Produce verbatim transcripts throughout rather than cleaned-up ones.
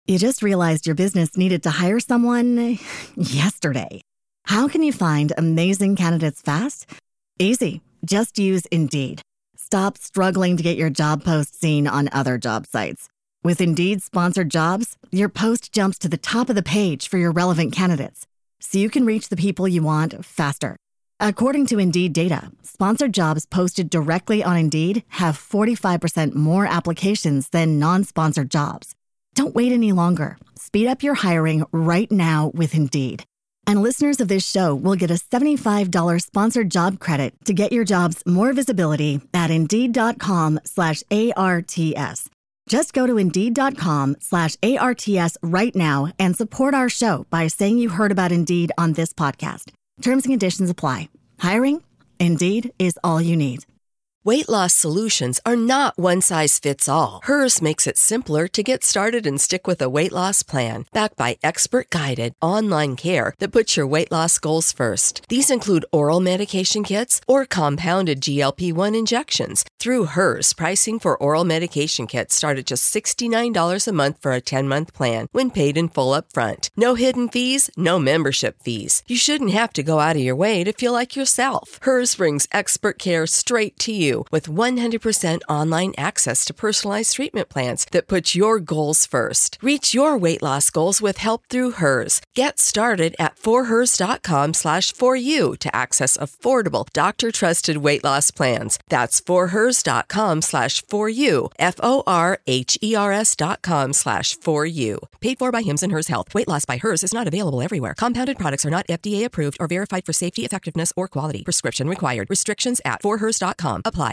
You just realized your business needed to hire someone yesterday. How can you find amazing candidates fast? Easy. Just use Indeed. Stop struggling to get your job post seen on other job sites. With Indeed sponsored jobs, your post jumps to the top of the page for your relevant candidates, so you can reach the people you want faster. According to Indeed data, sponsored jobs posted directly on Indeed have forty-five percent more applications than non-sponsored jobs. Don't wait any longer. Speed up your hiring right now with Indeed. And listeners of this show will get a seventy-five dollars sponsored job credit to get your jobs more visibility at Indeed.com slash ARTS. Just go to Indeed.com slash ARTS right now and support our show by saying you heard about Indeed on this podcast. Terms and conditions apply. Hiring? Indeed is all you need. Weight loss solutions are not one size fits all. Hers makes it simpler to get started and stick with a weight loss plan backed by expert-guided online care that puts your weight loss goals first. These include oral medication kits or compounded G L P one injections. Through Hers, pricing for oral medication kits start at just sixty-nine dollars a month for a ten-month plan when paid in full upfront. No hidden fees, no membership fees. You shouldn't have to go out of your way to feel like yourself. Hers brings expert care straight to you with one hundred percent online access to personalized treatment plans that put your goals first. Reach your weight loss goals with help through Hers. Get started at forhers.com slash for you to access affordable, doctor-trusted weight loss plans. That's forhers.com slash for you, F-O-R-H-E-R-S dot com slash for you. Paid for by Hims and Hers Health. Weight loss by Hers is not available everywhere. Compounded products are not F D A approved or verified for safety, effectiveness, or quality. Prescription required. Restrictions at for hers dot com apply.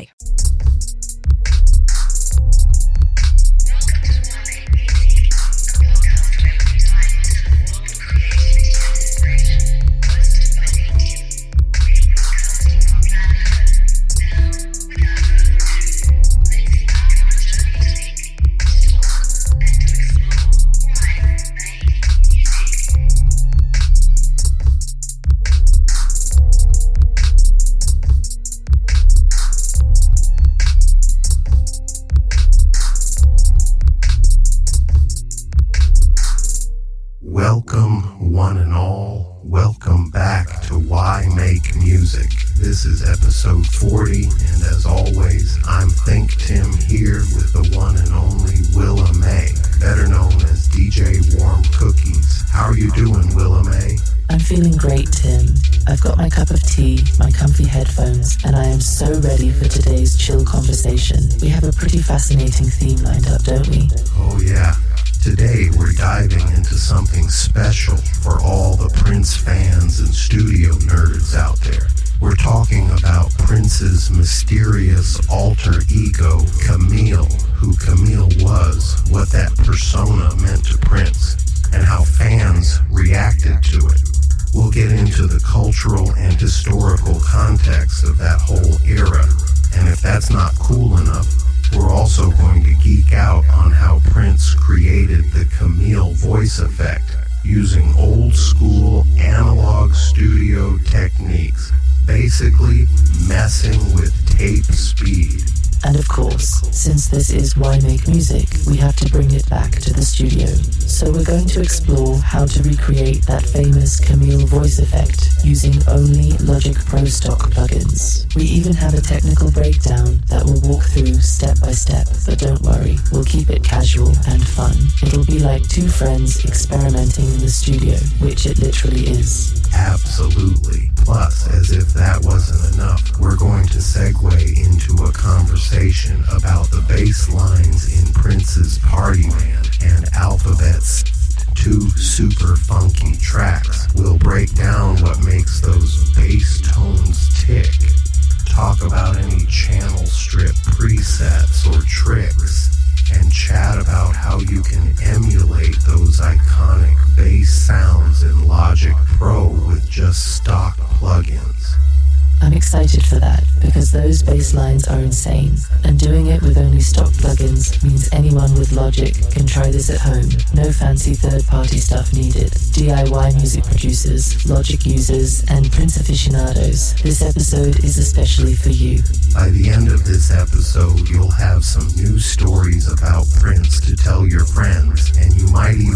Welcome, one and all. Welcome back to Why Make Music. This is episode forty, and as always, I'm Think Tim here with the one and only Willa May, better known as D J Warm Cookies. How are you doing, Willa May? I'm feeling great, Tim. I've got my cup of tea, my comfy headphones, and I am so ready for today's chill conversation. We have a pretty fascinating theme lined up, don't we? Oh yeah. Today we're diving into something special for all the Prince fans and studio nerds out there. We're talking about Prince's mysterious alter ego, Camille, who Camille was, what that persona meant to Prince, and how fans reacted to it. We'll get into the cultural and historical context of that whole era, and if that's not cool enough, we're also going to geek out on how Prince created the Camille voice effect using old school analog studio techniques, basically messing with tape speed. And of course, since this is Why Make Music, we have to bring it back to the studio. So we're going to explore how to recreate that famous Camille voice effect using only Logic Pro stock plugins. We even have a technical breakdown that we'll walk through step by step, but don't worry, we'll keep it casual and fun. It'll be like two friends experimenting in the studio, which it literally is. Absolutely. Plus, as if that wasn't enough, we're going to segue into a conversation about the bass lines in Prince's Party Man and Alphabet's two super funky tracks. We'll break down what makes those bass tones tick, talk about any channel strip presets or tricks, and chat about how you can emulate those iconic bass sounds in Logic Pro with just stock plugins. I'm excited for that, because those bass lines are insane, and doing it with only stock plugins means anyone with Logic can try this at home. No fancy third-party stuff needed. D I Y music producers, Logic users, and Prince aficionados, this episode is especially for you. By the end of this episode, you'll have some new stories about Prince to tell your friends, and you might even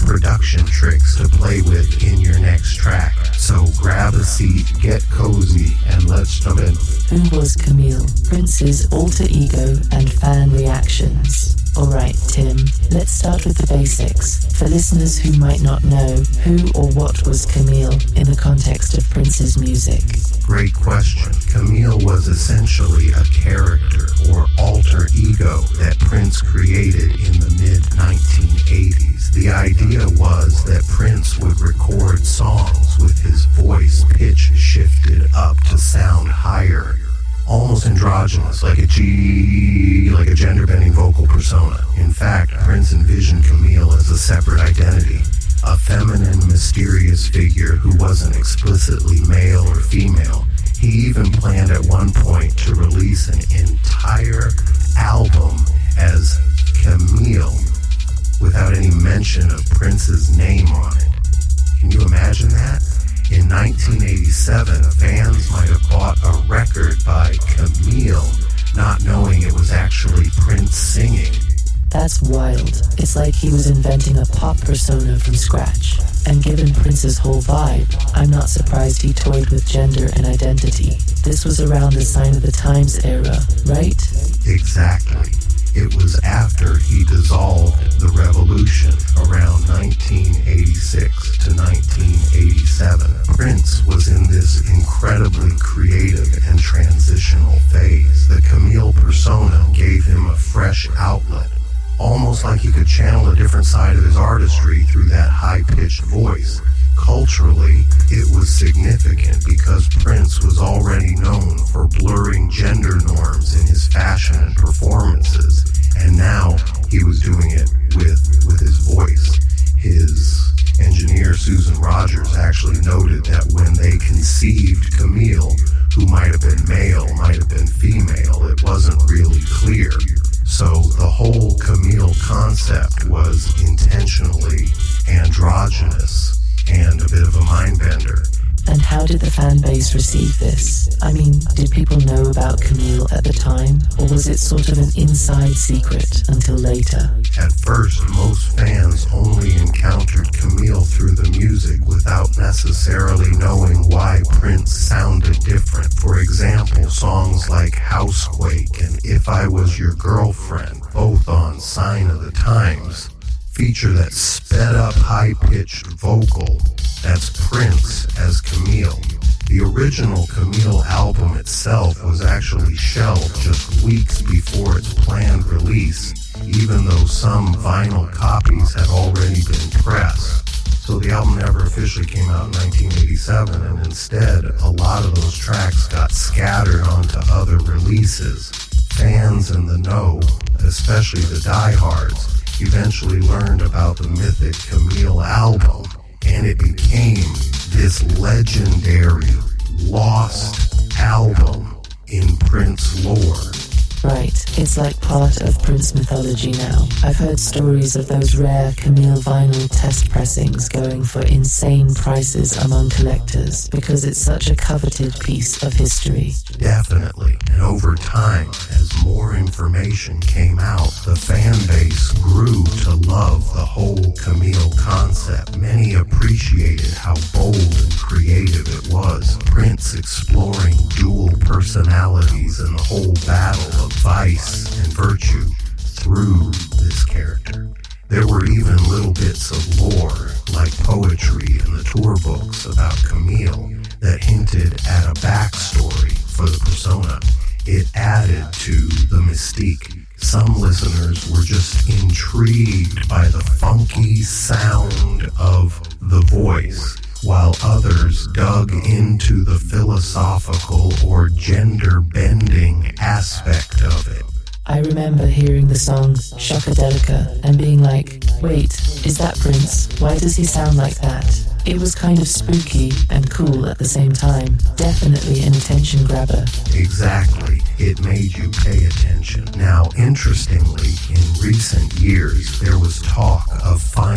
production tricks to play with in your next track. So grab a seat, get cozy, and let's jump in. Who was Camille? Prince's alter ego and fan reactions. Alright, Tim, let's start with the basics. For listeners who might not know, who or what was Camille in the context of Prince's music? Great question. Camille was essentially a character or alter ego that Prince created in the mid nineteen eighties. The idea was that Prince would record songs with his voice pitch shifted up to sound higher, almost androgynous, like a G, like a gender-bending vocal persona. In fact, Prince envisioned Camille as a separate identity, a feminine, mysterious figure who wasn't explicitly male or female. He even planned at one point to release an entire album as Camille without any mention of Prince's name on it. Can you imagine that? In nineteen eighty-seven, fans might have bought a record by Camille, not knowing it was actually Prince singing. That's wild. It's like he was inventing a pop persona from scratch. And given Prince's whole vibe, I'm not surprised he toyed with gender and identity. This was around the Sign of the Times era, right? Exactly. It was after he dissolved the revolution around nineteen eighty-six to nineteen eighty-seven. Prince was in this incredibly creative and transitional phase. The Camille persona gave him a fresh outlet, almost like he could channel a different side of his artistry through that high-pitched voice. Culturally, it was significant because Prince was already known for blurring gender norms in his fashion and performances, and now he was doing it with, with his voice. His engineer, Susan Rogers, actually noted that when they conceived Camille, who might have been male, might have been female, it wasn't really clear. So the whole Camille concept was intentionally androgynous and a bit of a mind-bender. And how did the fan base receive this? I mean, did people know about Camille at the time, or was it sort of an inside secret until later? At first, most fans only encountered Camille through the music without necessarily knowing why Prince sounded different. For example, songs like Housequake and If I Was Your Girlfriend, both on Sign of the Times, feature that sped-up, high-pitched vocal. That's Prince as Camille. The original Camille album itself was actually shelved just weeks before its planned release, even though some vinyl copies had already been pressed. So the album never officially came out in nineteen eighty-seven, and instead, a lot of those tracks got scattered onto other releases. Fans in the know, especially the diehards, eventually learned about the mythic Camille album, and it became this legendary, lost album in Prince lore. Right, it's like part of Prince mythology now. I've heard stories of those rare Camille vinyl test pressings going for insane prices among collectors because it's such a coveted piece of history. Definitely, and over time, as more information came out, the fan base grew to love the whole Camille concept. Many appreciated how bold and creative it was. Prince exploring dual personalities and the whole battle of vice and virtue through this character. There were even little bits of lore, like poetry in the tour books about Camille, that hinted at a backstory for the persona. It added to the mystique. Some listeners were just intrigued by the funky sound of the voice, while others dug into the philosophical or gender-bending aspect of it. I remember hearing the song Shockadelica and being like, wait, is that Prince? Why does he sound like that? It was kind of spooky and cool at the same time. Definitely an attention grabber. Exactly. It made you pay attention. Now, interestingly, in recent years, there was talk of finally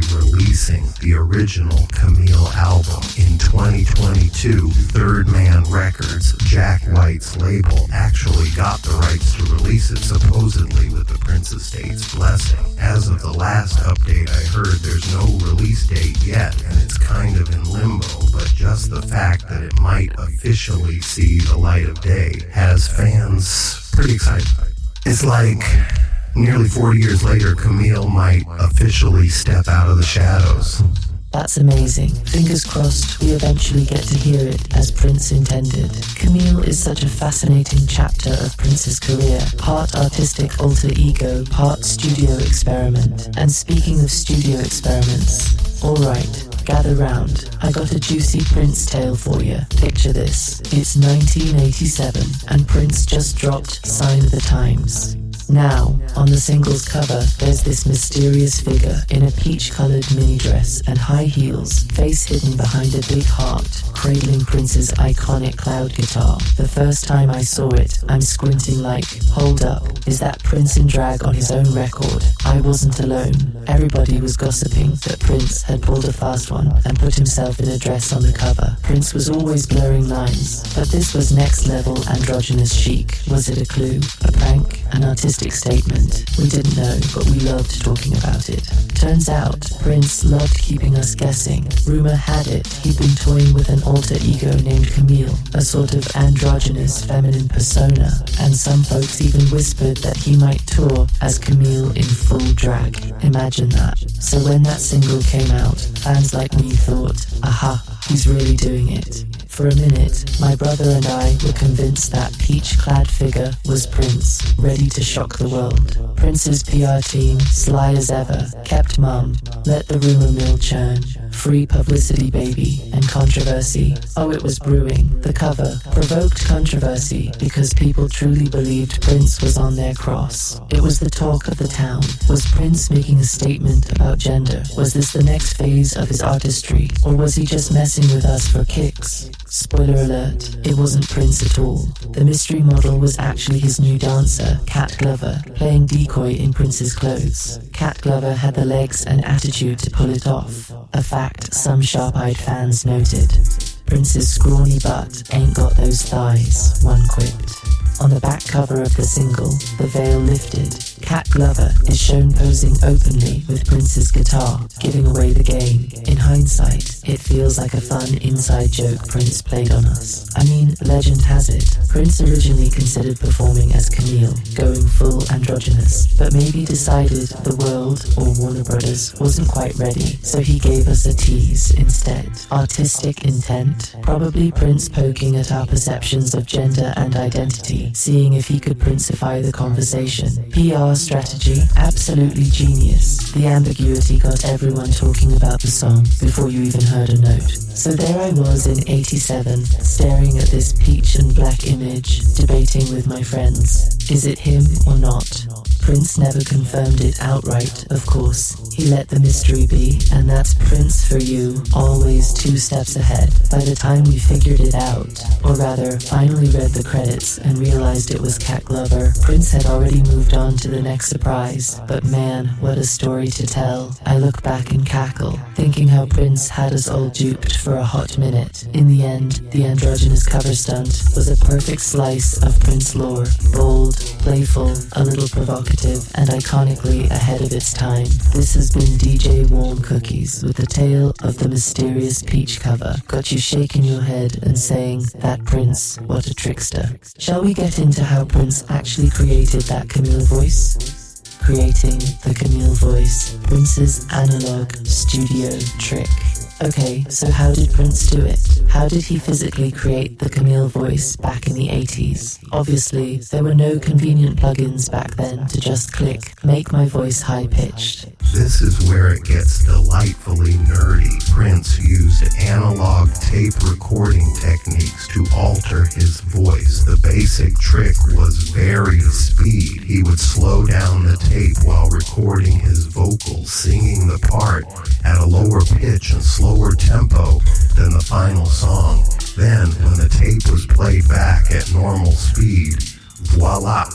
releasing the original Camille album. In twenty twenty-two, Third Man Records, Jack White's label, actually got the rights to release it, supposedly with the Prince estate's blessing. As of the last update I heard, there's no release date yet, and it's kind of in limbo, but just the fact that it might officially see the light of day has fans pretty excited. It's like nearly forty years later, Camille might officially step out of the shadows. That's amazing. Fingers crossed we eventually get to hear it as Prince intended. Camille is such a fascinating chapter of Prince's career. Part artistic alter ego, part studio experiment. And speaking of studio experiments, alright, gather round. I got a juicy Prince tale for you. Picture this. It's nineteen eighty-seven and Prince just dropped Sign of the Times. Now, on the single's cover, there's this mysterious figure in a peach-colored mini dress and high heels, face hidden behind a big heart, cradling Prince's iconic cloud guitar. The first time I saw it, I'm squinting like, hold up, is that Prince in drag on his own record? I wasn't alone. Everybody was gossiping that Prince had pulled a fast one and put himself in a dress on the cover. Prince was always blurring lines, but this was next-level androgynous chic. Was it a clue? A prank? An artistic statement? We didn't know, but we loved talking about it. Turns out, Prince loved keeping us guessing. Rumor had it he'd been toying with an alter ego named Camille, a sort of androgynous feminine persona, and some folks even whispered that he might tour as Camille in full drag. Imagine that. So when that single came out, fans like me thought, aha, he's really doing it. For a minute, my brother and I were convinced that peach-clad figure was Prince, ready to shock the world. Prince's P R team, sly as ever, kept mum, let the rumor mill churn. Free publicity, baby, and controversy. Oh, it was brewing. The cover provoked controversy because people truly believed Prince was on their cross. It was the talk of the town. Was Prince making a statement about gender? Was this the next phase of his artistry? Or was he just messing with us for kicks? Spoiler alert, it wasn't Prince at all. The mystery model was actually his new dancer, Cat Glover, playing decoy in Prince's clothes. Cat Glover had the legs and attitude to pull it off, a fact some sharp-eyed fans noted. Prince's scrawny butt ain't got those thighs, one quipped. On the back cover of the single, the veil lifted. Cat Glover is shown posing openly with Prince's guitar, giving away the game. In hindsight, it feels like a fun inside joke Prince played on us. I mean, legend has it, Prince originally considered performing as Camille, going full androgynous, but maybe decided the world, or Warner Brothers, wasn't quite ready, so he gave us a tease instead. Artistic intent? Probably Prince poking at our perceptions of gender and identity, seeing if he could Princify the conversation. P R strategy? Absolutely genius. The ambiguity got everyone talking about the song before you even heard a note. So there I was in eighty-seven, staring at this peach and black image, debating with my friends. Is it him or not? Prince never confirmed it outright, of course. He let the mystery be, and that's Prince for you, always two steps ahead. By the time we figured it out, or rather, finally read the credits and realized it was Cat Glover, Prince had already moved on to the next surprise. But man, what a story to tell. I look back and cackle, thinking how Prince had us all duped for a hot minute. In the end, the androgynous cover stunt was a perfect slice of Prince lore. Bold, playful, a little provocative, and iconically ahead of its time. This has been D J Warm Cookies with the tale of the mysterious peach cover. Got you shaking your head and saying, that Prince, what a trickster. Shall we get into how Prince actually created that Camille voice? Creating the Camille voice, Prince's analog studio trick. Okay, so how did Prince do it? How did he physically create the Camille voice back in the eighties? Obviously, there were no convenient plugins back then to just click, make my voice high-pitched. This is where it gets delightfully nerdy. Prince used analog tape recording techniques to alter his voice. The basic trick was vary speed. He would slow down the tape while recording his vocals, singing the part at a lower pitch and slower tempo than the final song. Then, when the tape was played back at normal speed, voila!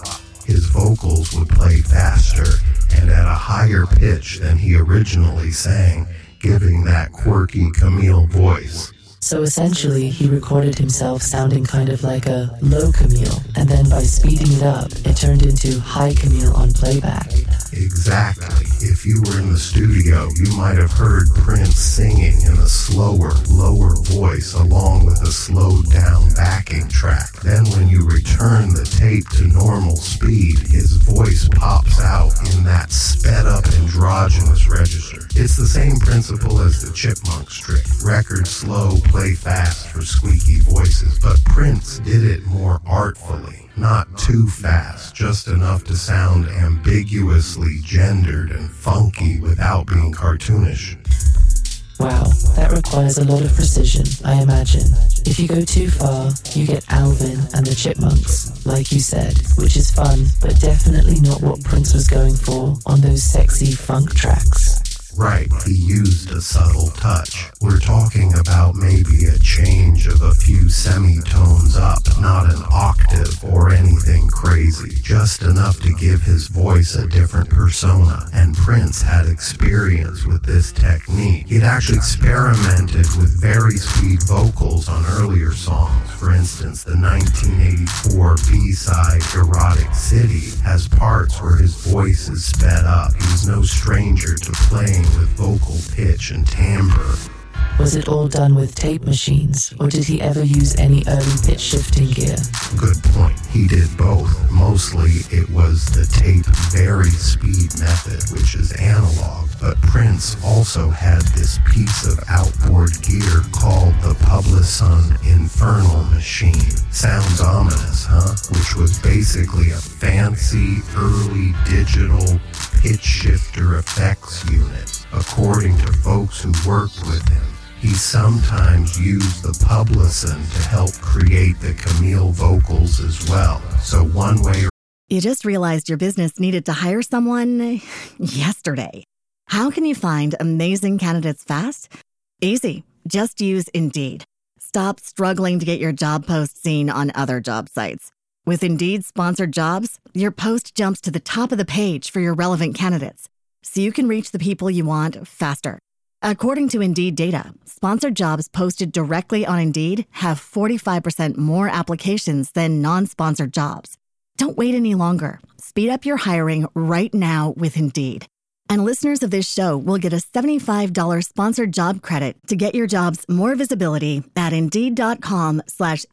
his vocals would play faster and at a higher pitch than he originally sang, giving that quirky Camille voice. So essentially, he recorded himself sounding kind of like a low Camille, and then by speeding it up, it turned into high Camille on playback. Exactly. If you were in the studio, you might have heard Prince singing in a slower, lower voice along with a slowed down backing track. Then when you return the tape to normal speed, his voice pops out in that sped up androgynous register. It's the same principle as the Chipmunks trick. Record slow, play fast for squeaky voices, but Prince did it more artfully. Not too fast, just enough to sound ambiguously gendered and funky without being cartoonish. Wow, that requires a lot of precision, I imagine. If you go too far, you get Alvin and the Chipmunks, like you said, which is fun, but definitely not what Prince was going for on those sexy funk tracks. Right, he used a subtle touch. We're talking about maybe a change of a few semitones up, not an octave or anything crazy, just enough to give his voice a different persona. And Prince had experience with this technique. He'd actually experimented with vari-speed vocals on earlier songs. For instance, the nineteen eighty-four B-side Erotic City has parts where his voice is sped up. He was no stranger to playing with vocal pitch and timbre. Was it all done with tape machines, or did he ever use any early pitch shifting gear? Good point. He did both. Mostly it was the tape vari-speed method, which is analog, but Prince also had this piece of outboard gear called the Publison Infernal Machine. Sounds ominous, huh? Which was basically a fancy early digital pitch shifter effects unit. According to folks who worked with him, he sometimes used the Publison to help create the Camille vocals as well. So one way or... You just realized your business needed to hire someone yesterday. How can you find amazing candidates fast? Easy. Just use Indeed. Stop struggling to get your job post seen on other job sites. With Indeed sponsored jobs, your post jumps to the top of the page for your relevant candidates, so you can reach the people you want faster. According to Indeed data, sponsored jobs posted directly on Indeed have forty-five percent more applications than non-sponsored jobs. Don't wait any longer. Speed up your hiring right now with Indeed. And listeners of this show will get a seventy-five dollars sponsored job credit to get your jobs more visibility at Indeed.com slash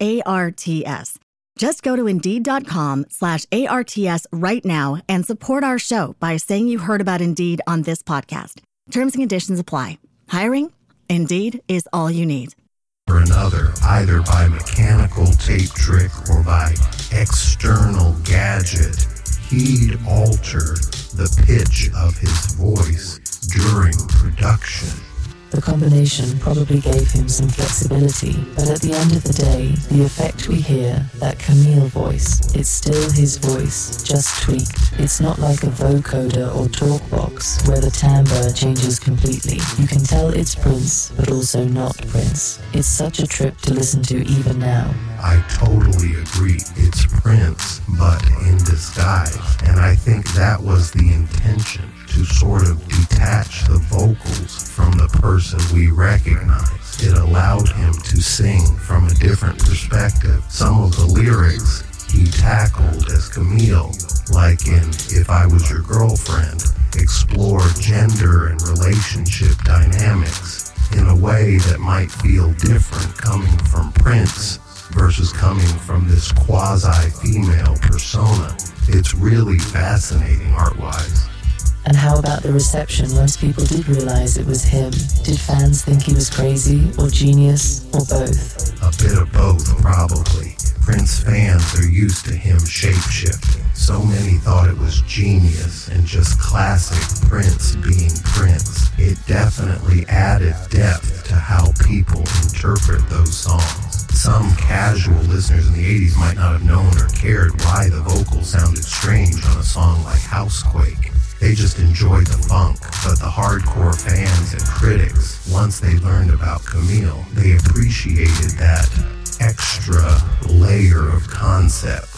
ARTS. Just go to Indeed.com slash ARTS right now and support our show by saying you heard about Indeed on this podcast. Terms and conditions apply. Hiring? Indeed is all you need. Or another, either by mechanical tape trick or by external gadget, he'd alter the pitch of his voice during production. The combination probably gave him some flexibility, but at the end of the day, the effect we hear, that Camille voice, it's still his voice, just tweaked. It's not like a vocoder or talkbox, where the timbre changes completely. You can tell it's Prince, but also not Prince. It's such a trip to listen to even now. I totally agree. It's Prince, but in disguise. And I think that was the intention, to sort of detach the vocals from the person we recognize. It allowed him to sing from a different perspective. Some of the lyrics he tackled as Camille, like in If I Was Your Girlfriend, explore gender and relationship dynamics in a way that might feel different coming from Prince versus coming from this quasi-female persona. It's really fascinating art-wise. And how about the reception once people did realize it was him? Did fans think he was crazy, or genius, or both? A bit of both, probably. Prince fans are used to him shape-shifting. So many thought it was genius and just classic Prince being Prince. It definitely added depth to how people interpret those songs. Some casual listeners in the eighties might not have known or cared why the vocals sounded strange on a song like Housequake. They just enjoyed the funk, but the hardcore fans and critics, once they learned about Camille, they appreciated that extra layer of concept.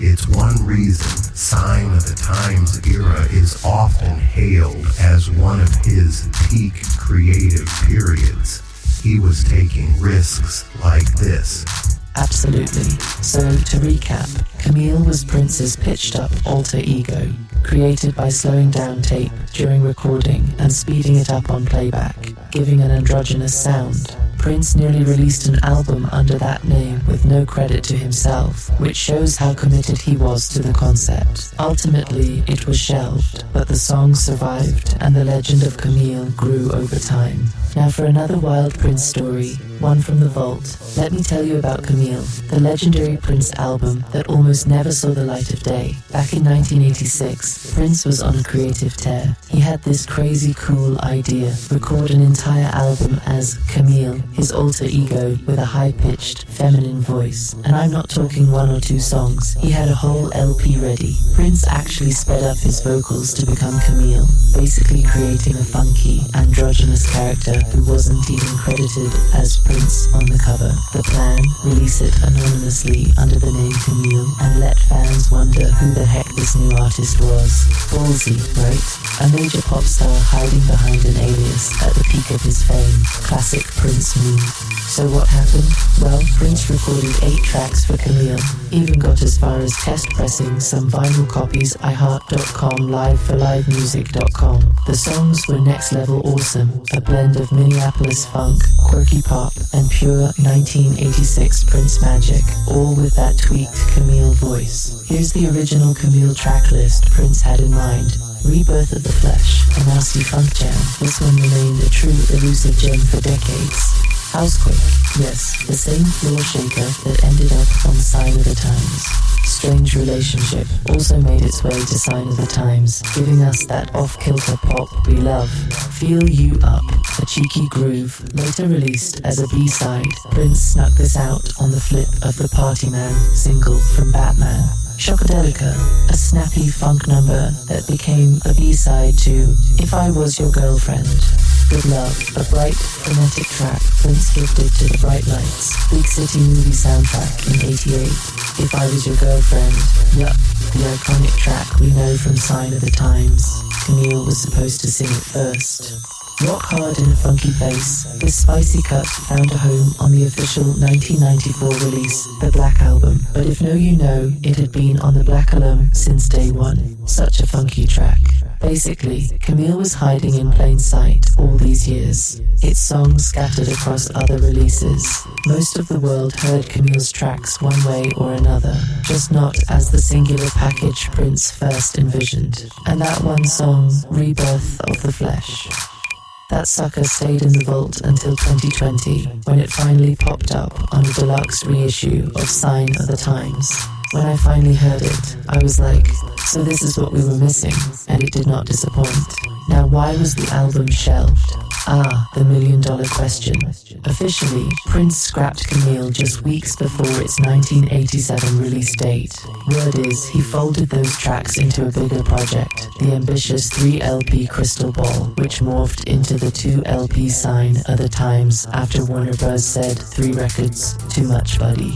It's one reason Sign of the Times era is often hailed as one of his peak creative periods. He was taking risks like this. Absolutely. So, to recap, Camille was Prince's pitched-up alter ego, created by slowing down tape during recording and speeding it up on playback, giving an androgynous sound. Prince nearly released an album under that name with no credit to himself, which shows how committed he was to the concept. Ultimately, it was shelved, but the song survived and the legend of Camille grew over time. Now for another wild Prince story, one from the vault. Let me tell you about Camille, the legendary Prince album that almost never saw the light of day. Back in nineteen eighty-six, Prince was on a creative tear. He had this crazy cool idea, record an entire album as Camille, his alter ego with a high-pitched, feminine voice. And I'm not talking one or two songs, he had a whole L P ready. Prince actually sped up his vocals to become Camille, basically creating a funky, androgynous character who wasn't even credited as Prince on the cover. The plan, release it anonymously under the name Camille and let fans wonder who the heck this new artist was. Ballsy, right? A major pop star hiding behind an alias at the peak of his fame. Classic Prince move. So what happened? Well, Prince recorded eight tracks for Camille, even got as far as test pressing some vinyl copies i heart dot com live for live music dot com. The songs were next level awesome, a blend of Minneapolis funk, quirky pop, and pure nineteen eighty-six Prince magic, all with that tweaked Camille voice. Here's the original Camille track list Prince had in mind. Rebirth of the Flesh, a nasty funk jam. This one remained a true elusive gem for decades. Housequake, yes, the same floor shaker that ended up on Sign of the Times. Strange Relationship also made its way to Sign of the Times, giving us that off-kilter pop we love. Feel You Up, a cheeky groove, later released as a B-side. Prince snuck this out on the flip of the Party Man single from Batman. Shockadelica, a snappy funk number that became a B-side to If I Was Your Girlfriend. Good Love, a bright, frenetic track Prince gifted to the Bright Lights, Big City movie soundtrack in eighty-eight. If I Was Your Girlfriend, yup, the iconic track we know from Sign of the Times. Camille was supposed to sing it first. Rock hard in a funky bass, this spicy cut found a home on the official nineteen ninety-four release, The Black Album. But if no you know, it had been on the Black Album since day one. Such a funky track. Basically, Camille was hiding in plain sight all these years. Its songs scattered across other releases. Most of the world heard Camille's tracks one way or another, just not as the singular package Prince first envisioned. And that one song, Rebirth of the Flesh. That sucker stayed in the vault until twenty twenty, when it finally popped up on a deluxe reissue of Sign of the Times. When I finally heard it, I was like, so this is what we were missing, and it did not disappoint. Now why was the album shelved? Ah, the million dollar question. Officially, Prince scrapped Camille just weeks before its nineteen eighty-seven release date. Word is, he folded those tracks into a bigger project, the ambitious three L P Crystal Ball, which morphed into the two L P Sign of the Times after Warner Bros. Said, three records, too much, buddy.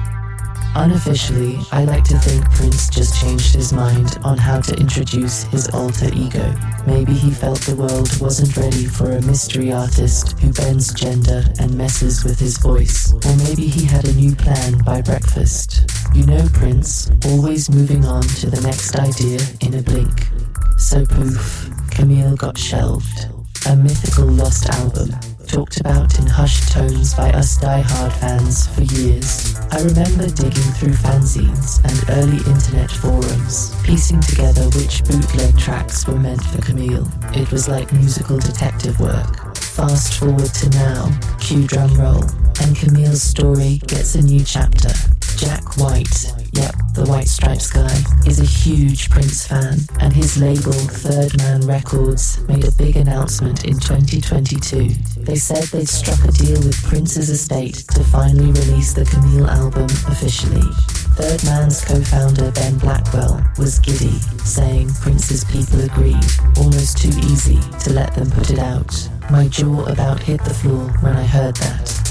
Unofficially, I like to think Prince just changed his mind on how to introduce his alter ego. Maybe he felt the world wasn't ready for a mystery artist who bends gender and messes with his voice. Or maybe he had a new plan by breakfast. You know Prince, always moving on to the next idea in a blink. So poof, Camille got shelved. A mythical lost album, talked about in hushed tones by us die-hard fans for years. I remember digging through fanzines and early internet forums, piecing together which bootleg tracks were meant for Camille. It was like musical detective work. Fast forward to now, cue drum roll, and Camille's story gets a new chapter. Jack White, yep, the White Stripes guy, is a huge Prince fan, and his label Third Man Records made a big announcement in twenty twenty-two. They said they'd struck a deal with Prince's estate to finally release the Camille album officially. Third Man's co-founder Ben Blackwell was giddy, saying Prince's people agreed, almost too easy to let them put it out. My jaw about hit the floor when I heard that.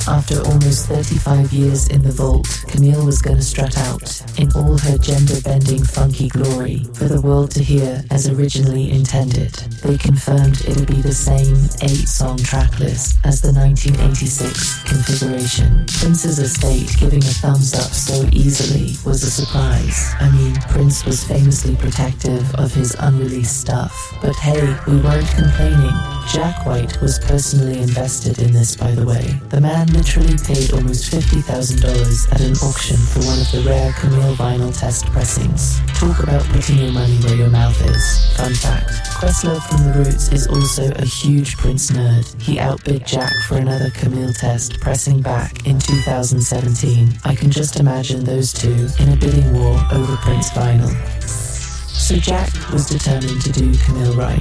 After almost thirty-five years in the vault, Camille was gonna strut out in all her gender-bending funky glory for the world to hear as originally intended. They confirmed it'd be the same eight-song tracklist as the nineteen eighty-six configuration. Prince's estate giving a thumbs up so easily was a surprise. I mean, Prince was famously protective of his unreleased stuff. But hey, we weren't complaining. Jack White was personally invested in this, by the way. The man literally paid almost fifty thousand dollars at an auction for one of the rare Camille vinyl test pressings. Talk about putting your money where your mouth is. Fun fact, Questlove from The Roots is also a huge Prince nerd. He outbid Jack for another Camille test pressing back in two thousand seventeen. I can just imagine those two in a bidding war over Prince vinyl. So Jack was determined to do Camille right.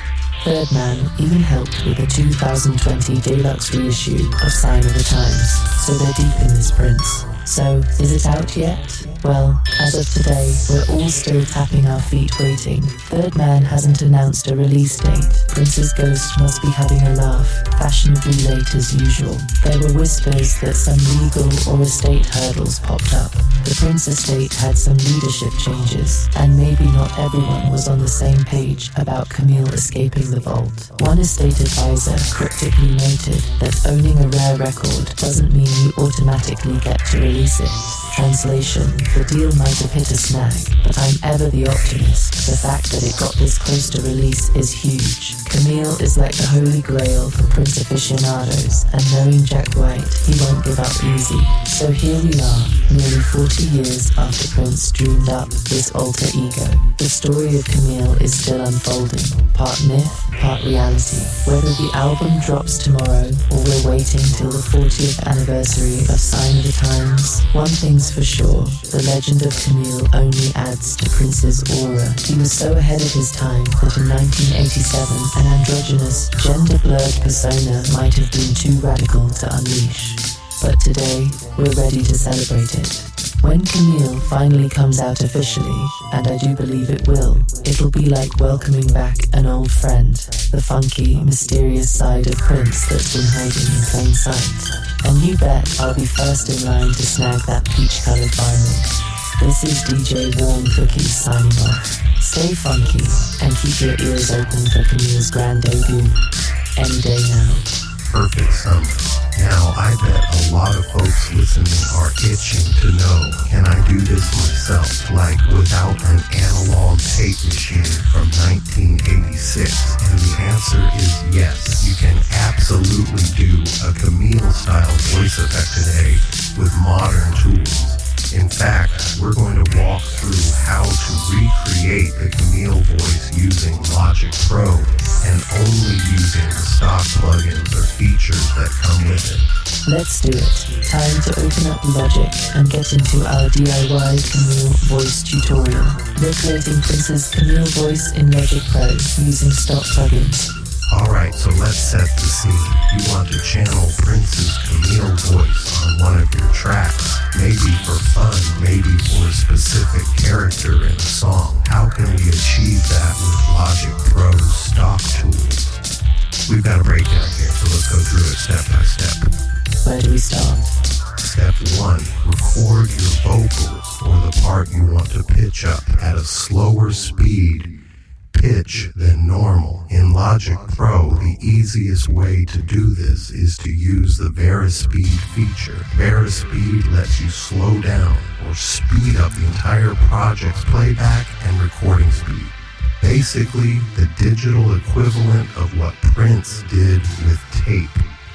Third Man even helped with a two thousand twenty deluxe reissue of Sign of the Times, so they're deep in this Prince. So, is it out yet? Well, as of today, we're all still tapping our feet waiting. Third Man hasn't announced a release date. Prince's ghost must be having a laugh, fashionably late as usual. There were whispers that some legal or estate hurdles popped up. The Prince estate had some leadership changes, and maybe not everyone was on the same page about Camille escaping the vault. One estate advisor cryptically noted that owning a rare record doesn't mean you automatically get to release it. Translation, the deal might have hit a snag, but I'm ever the optimist. The fact that it got this close to release is huge. Camille is like the holy grail for Prince aficionados, and knowing Jack White, he won't give up easy. So here we are, nearly forty years after Prince dreamed up this alter ego. The story of Camille is still unfolding, part myth, part reality. Whether the album drops tomorrow, or we're waiting till the fortieth anniversary of Sign of the Times, one thing's for sure, the legend of Camille only adds to Prince's aura. He was so ahead of his time that in nineteen eighty-seven, an androgynous, gender-blurred persona might have been too radical to unleash. But today, we're ready to celebrate it. When Camille finally comes out officially, and I do believe it will, it'll be like welcoming back an old friend, the funky, mysterious side of Prince that's been hiding in plain sight. And you bet I'll be first in line to snag that peach-colored vinyl. This is D J Warm Cookies signing off. Stay funky, and keep your ears open for Camille's grand debut. Any day now. Perfect summer. Now, I bet a lot of folks listening are itching to know, can I do this myself? Like without an analog tape machine from nineteen eighty-six? And the answer is yes. You can absolutely do a Camille-style voice effect today with modern tools. In fact, we're going to walk through how to recreate the Camille voice using Logic Pro and only using the stock plugins or features that come with it. Let's do it. Time to open up Logic and get into our D I Y Camille voice tutorial. Recreating Prince's Camille voice in Logic Pro using stock plugins. Alright, so let's set the scene. You want to channel Prince's Camille voice on one of your tracks. Maybe for fun, maybe for a specific character in a song. How can we achieve that with Logic Pro's stock tools? We've got a breakdown here, so let's go through it step by step. Where do we start? Step one, record your vocals or the part you want to pitch up at a slower speed pitch than normal. In Logic Pro, the easiest way to do this is to use the Varispeed feature. Varispeed lets you slow down or speed up the entire project's playback and recording speed. Basically, the digital equivalent of what Prince did with tape.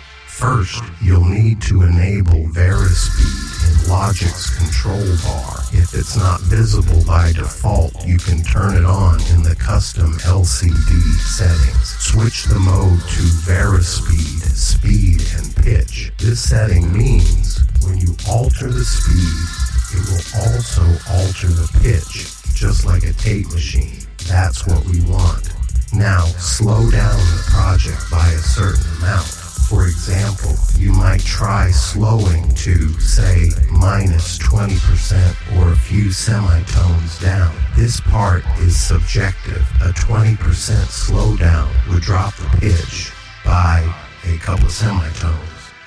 First, you'll need to enable Varispeed in Logic's control bar. If it's not visible by default, you can turn it on in the custom L C D settings. Switch the mode to Varispeed, speed, and pitch. This setting means when you alter the speed, it will also alter the pitch, just like a tape machine. That's what we want. Now, slow down the project by a certain amount. For example, you might try slowing to, say, minus twenty percent or a few semitones down. This part is subjective. A twenty percent slowdown would drop the pitch by a couple of semitones.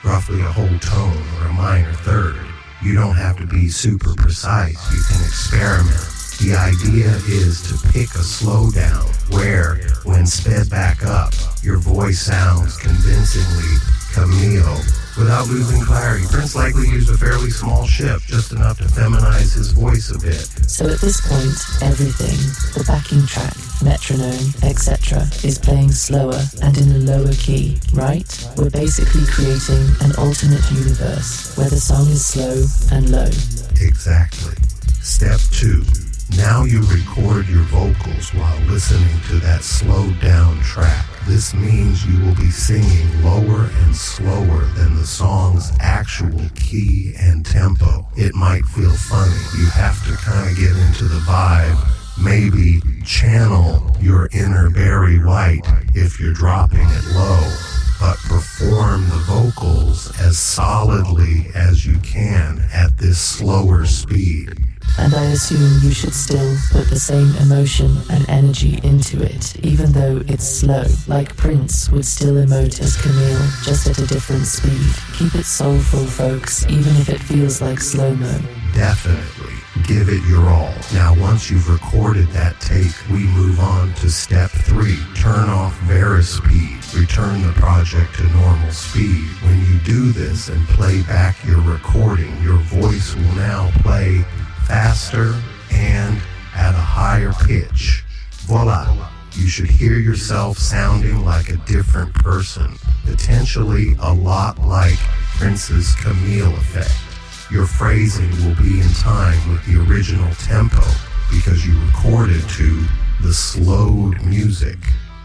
roughly a whole tone or a minor third. You don't have to be super precise. You can experiment. The idea is to pick a slowdown where, when sped back up, your voice sounds convincingly Camille without losing clarity. Prince likely used a fairly small shift, just enough to feminize his voice a bit. So at this point, everything, the backing track, metronome, et cetera, is playing slower and in a lower key, right? We're basically creating an alternate universe where the song is slow and low. Exactly. Step two. Now you record your vocals while listening to that slowed down track. This means you will be singing lower and slower than the song's actual key and tempo. It might feel funny. You have to kind of get into the vibe. Maybe channel your inner Barry White if you're dropping it low, but perform the vocals as solidly as you can at this slower speed. And I assume you should still put the same emotion and energy into it, even though it's slow, like Prince would still emote as Camille, just at a different speed. Keep it soulful, folks, even if it feels like slow-mo. Definitely. Give it your all. Now, once you've recorded that take, we move on to step three. Turn off Verispeed. Return the project to normal speed. When you do this and play back your recording, your voice will now play faster and at a higher pitch. Voila! You should hear yourself sounding like a different person, potentially a lot like Prince's Camille effect. Your phrasing will be in time with the original tempo because you recorded to the slowed music,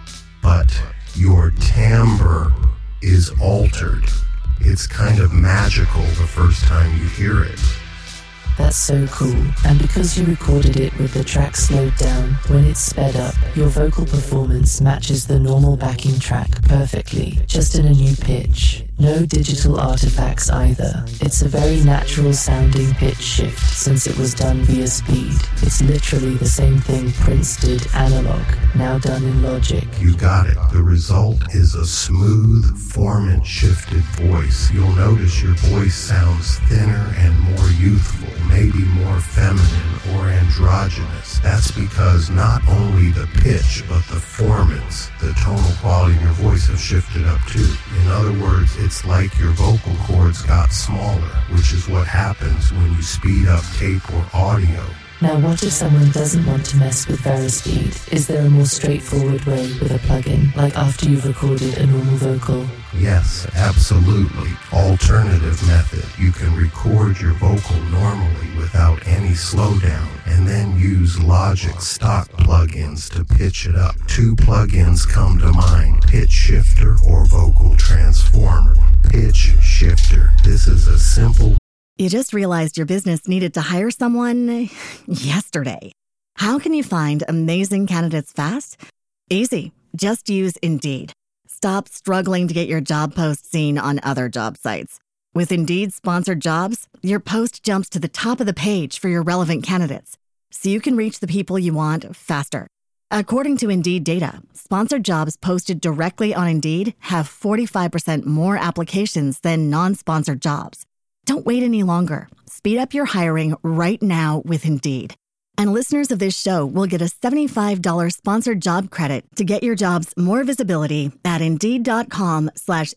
but your timbre is altered. It's kind of magical the first time you hear it. That's so cool. And because you recorded it with the track slowed down, when it's sped up, your vocal performance matches the normal backing track perfectly, just in a new pitch. No digital artifacts either. It's a very natural sounding pitch shift since it was done via speed. It's literally the same thing Prince did analog, now done in Logic. You got it. The result is a smooth, formant, shifted voice. You'll notice your voice sounds thinner and more youthful, maybe more feminine or androgynous. That's because not only the pitch, but the formants, the tonal quality of your voice have shifted up too. In other words, it's like your vocal cords got smaller, which is what happens when you speed up tape or audio. Now, what if someone doesn't want to mess with Verispeed? Is there a more straightforward way with a plugin, like after you've recorded a normal vocal? Yes, absolutely. Alternative method. You can record your vocal normally without any slowdown and then use Logic stock plugins to pitch it up. Two plugins come to mind: Pitch Shifter or Vocal Transformer. Pitch Shifter. This is a simple... You just realized your business needed to hire someone yesterday. How can you find amazing candidates fast? Easy. Just use Indeed. Stop struggling to get your job post seen on other job sites. With Indeed sponsored jobs, your post jumps to the top of the page for your relevant candidates, so you can reach the people you want faster. According to Indeed data, sponsored jobs posted directly on Indeed have forty-five percent more applications than non-sponsored jobs. Don't wait any longer. Speed up your hiring right now with Indeed. And listeners of this show will get a seventy-five dollars sponsored job credit to get your jobs more visibility at Indeed.com slash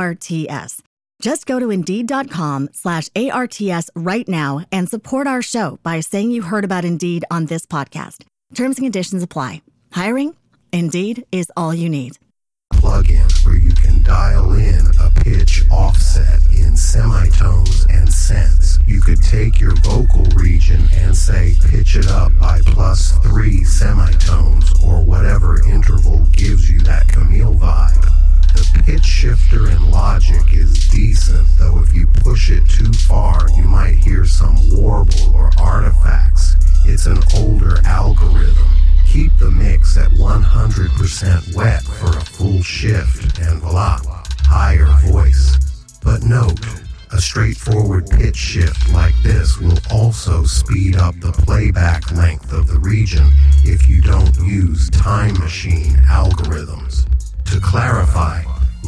ARTS. Just go to Indeed.com slash ARTS right now and support our show by saying you heard about Indeed on this podcast. Terms and conditions apply. Hiring? Indeed is all you need. Plug-in where you can dial in a pitch offset in semitones and cents. You could take your vocal region and say pitch it up by plus three semitones or whatever interval gives you that Camille vibe. The pitch shifter in Logic is decent, though if you push it too far, you might hear some warble or artifacts. It's an older algorithm. Keep the mix at one hundred percent wet for a full shift and voila, higher voice. But note, a straightforward pitch shift like this will also speed up the playback length of the region if you don't use time machine algorithms. To clarify, Logic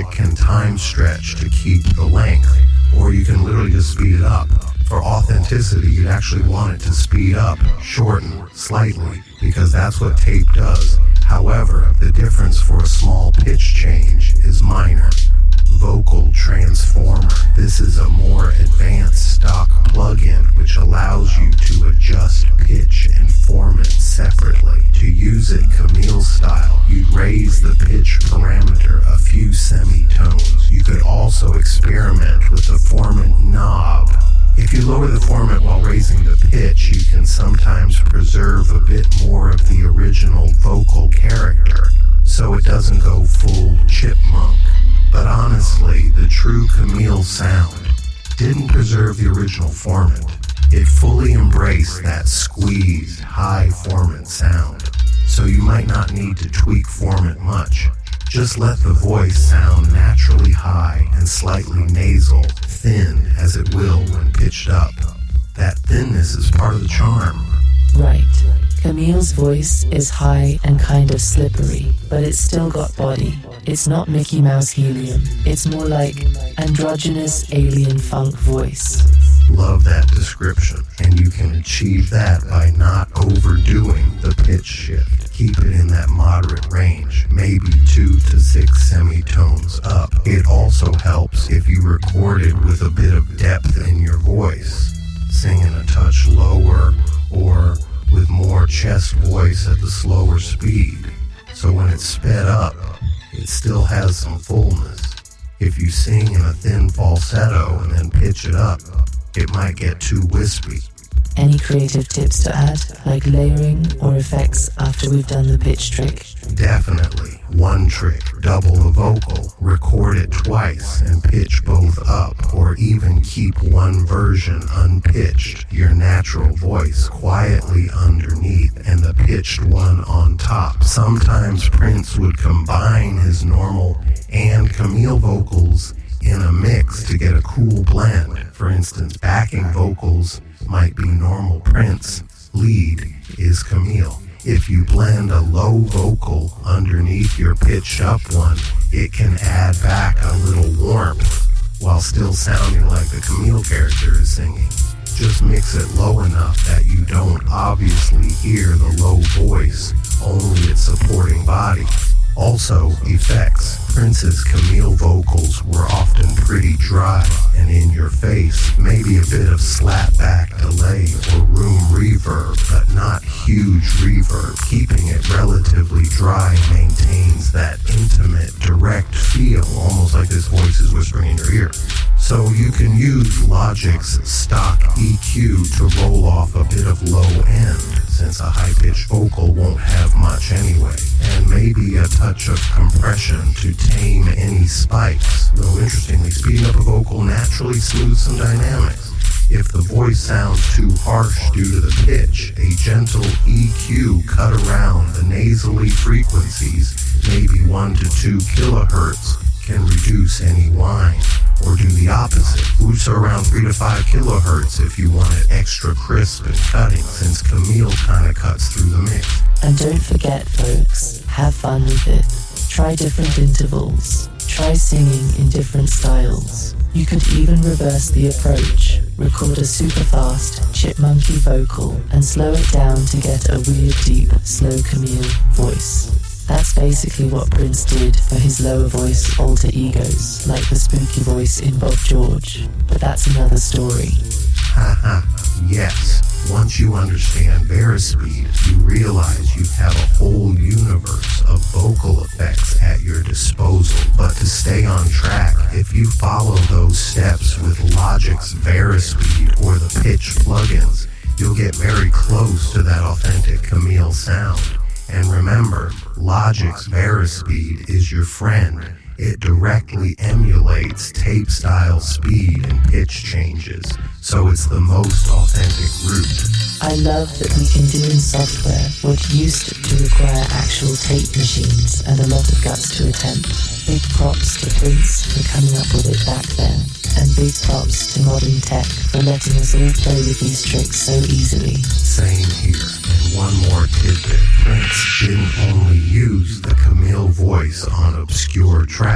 Logic can time stretch to keep the length, or you can literally just speed it up. For authenticity, you'd actually want it to speed up, shorten slightly, because that's what tape does. However, the difference for a small pitch change is minor. Vocal Transformer. This is a more advanced stock plugin which allows you to adjust pitch and format separately. To use it Camille style, you'd raise the pitch parameter a few semitones. You could also experiment with the format knob. If you lower the format while raising the pitch, you can sometimes preserve a bit more of the original vocal character, so it doesn't go full chipmunk. But honestly, the true Camille sound didn't preserve the original format. It fully embraced that squeezed, high format sound, so you might not need to tweak format much. Just let the voice sound naturally high and slightly nasal, thin as it will when pitched up. That thinness is part of the charm. Right. Camille's voice is high and kind of slippery, but it's still got body. It's not Mickey Mouse helium. It's more like androgynous alien funk voice. Love that description, and you can achieve that by not overdoing the pitch shift. Keep it in that moderate range, maybe two to six semitones up. It also helps if you record it with a bit of depth in your voice, singing a touch lower or with more chest voice at the slower speed. So when it's sped up, it still has some fullness. If you sing in a thin falsetto and then pitch it up, it might get too wispy. Any creative tips to add, like layering or effects after we've done the pitch trick? Definitely. One trick, double the vocal, record it twice and pitch both up, or even keep one version unpitched, your natural voice quietly underneath and the pitched one on top. Sometimes Prince would combine his normal and Camille vocals in a mix to get a cool blend. For instance, backing vocals might be normal Prince, lead is Camille. If you blend a low vocal underneath your pitched up one, it can add back a little warmth while still sounding like the Camille character is singing. Just mix it low enough that you don't obviously hear the low voice, only its supporting body. Also, effects. Prince's Camille vocals were often pretty dry and in your face, maybe a bit of slapback delay or room reverb, but not huge reverb. Keeping it relatively dry maintains that intimate, direct feel, almost like this voice is whispering in your ear. So you can use Logic's stock E Q to roll off a bit of low end, since a high-pitched vocal won't have much anyway, and maybe a touch of compression to tame any spikes, though interestingly, speeding up a vocal naturally smooths some dynamics. If the voice sounds too harsh due to the pitch, a gentle E Q cut around the nasally frequencies, maybe one to two kilohertz, can reduce any whine. Or do the opposite, boost around three to five kilohertz if you want it extra crisp and cutting, since Camille kinda cuts through the mix. And don't forget, folks, have fun with it. Try different intervals. Try singing in different styles. You could even reverse the approach. Record a super fast, chipmunky vocal and slow it down to get a weird, deep, slow Camille voice. That's basically what Prince did for his lower voice alter egos, like the spooky voice in Bob George. But that's another story. Haha, yes. Once you understand Verispeed, you realize you have a whole universe of vocal effects at your disposal. But to stay on track, if you follow those steps with Logic's Verispeed or the pitch plugins, you'll get very close to that authentic Camille sound. And remember, Logic's Verispeed is your friend. It directly emulates tape-style speed and pitch changes, so it's the most authentic route. I love that we can do in software what used to require actual tape machines and a lot of guts to attempt. Big props to Prince for coming up with it back then, and big props to modern tech for letting us all play with these tricks so easily. Same here. And one more tidbit. Prince didn't only use the Camille voice on obscure tracks.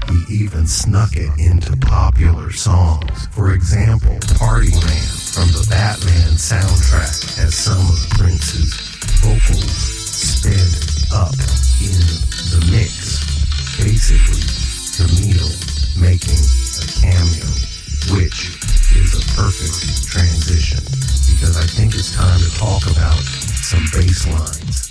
he even snuck it into popular songs. For example, Party Man from the Batman soundtrack has some of Prince's vocals sped up in the mix. Basically, Camille making a cameo, which is a perfect transition because I think it's time to talk about some bass lines.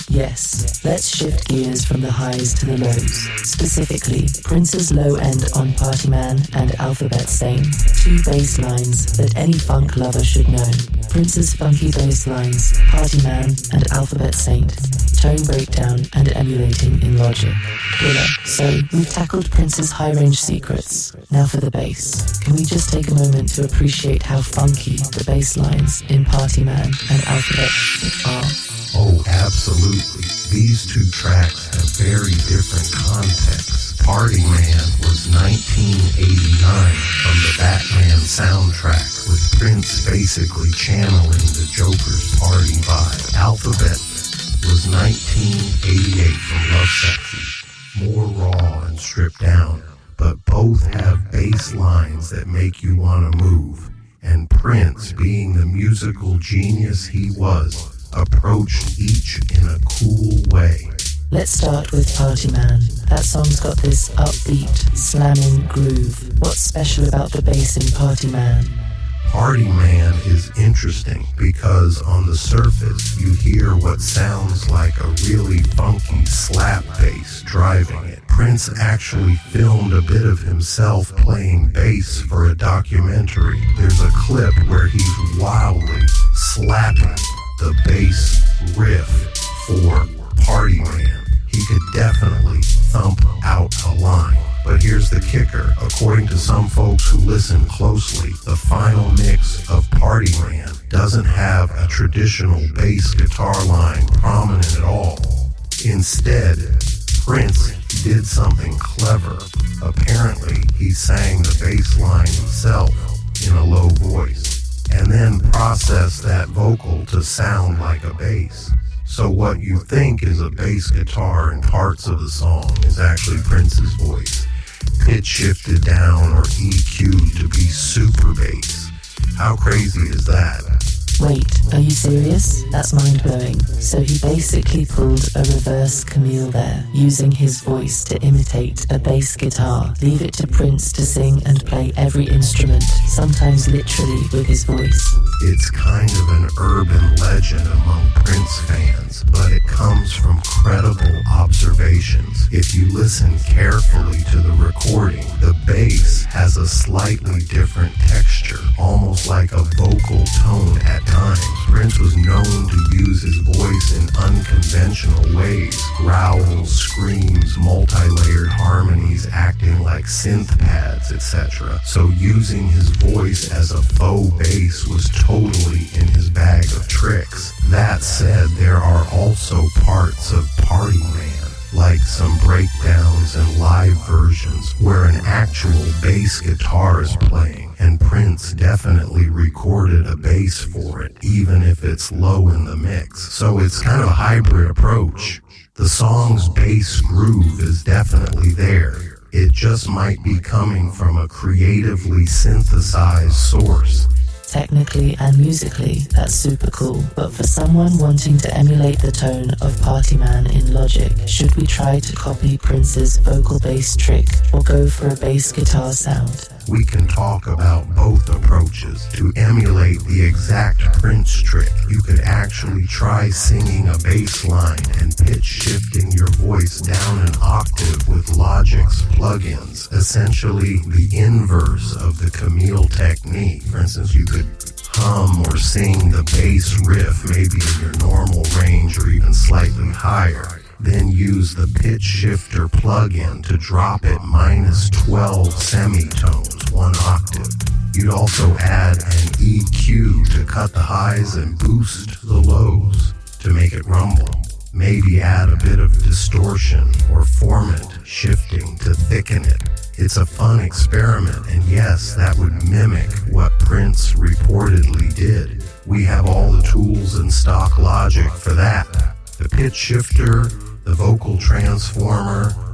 Yes, let's shift gears from the highs to the lows. Specifically, Prince's low end on Party Man and Alphabet Saint, two bass lines that any funk lover should know. Prince's funky bass lines, Party Man and Alphabet Saint, tone breakdown and emulating in Logic. Killer. So, we've tackled Prince's high-range secrets. Now for the bass. Can we just take a moment to appreciate how funky the bass lines in Party Man and Alphabet are? Oh, absolutely. These two tracks have very different contexts. Party Man was nineteen eighty-nine from the Batman soundtrack, with Prince basically channeling the Joker's party vibe. Alphabet was nineteen eighty-eight from Love Section, more raw and stripped down, but both have bass lines that make you want to move. And Prince, being the musical genius he was, approached each in a cool way. Let's start with Party Man. That song's got this upbeat, slamming groove. What's special about the bass in Party Man? Party Man is interesting because on the surface you hear what sounds like a really funky slap bass driving it. Prince actually filmed a bit of himself playing bass for a documentary. There's a clip where he's wildly slapping the bass riff for Party Man. He could definitely thump out a line. But here's the kicker. According to some folks who listen closely, the final mix of Party Man doesn't have a traditional bass guitar line prominent at all. Instead, Prince did something clever. Apparently, he sang the bass line himself in a low voice, and then processed that vocal to sound like a bass. So what you think is a bass guitar in parts of the song is actually Prince's voice, pitch shifted down or E Q'd to be super bass. How crazy is that? Wait, are you serious? That's mind-blowing. So he basically pulled a reverse Camille there, using his voice to imitate a bass guitar. Leave it to Prince to sing and play every instrument, sometimes literally with his voice. It's kind of an urban legend among Prince fans, but it comes from credible observations. If you listen carefully to the recording, the bass has a slightly different texture, almost like a vocal tone at times. Prince was known to use his voice in unconventional ways, growls, screams, multi-layered harmonies acting like synth pads, et cetera. So using his voice as a faux bass was totally in his bag of tricks. That said, there are also parts of Party Man, like some breakdowns and live versions where an actual bass guitar is playing, and Prince definitely recorded a bass for it, even if it's low in the mix. So it's kind of a hybrid approach. The song's bass groove is definitely there. It just might be coming from a creatively synthesized source. Technically and musically, that's super cool. But for someone wanting to emulate the tone of Party Man in Logic, should we try to copy Prince's vocal bass trick or go for a bass guitar sound? We can talk about both approaches. To emulate the exact Prince trick, you could actually try singing a bass line and pitch shifting your voice down an octave with Logic's plugins, essentially the inverse of the Camille technique. For instance, you could hum or sing the bass riff maybe in your normal range or even slightly higher. Then use the pitch shifter plugin to drop it minus twelve semitones, one octave. You'd also add an E Q to cut the highs and boost the lows to make it rumble. Maybe add a bit of distortion or formant shifting to thicken it. It's a fun experiment, and yes, that would mimic what Prince reportedly did. We have all the tools in stock Logic for that. The pitch shifter, the vocal transformer,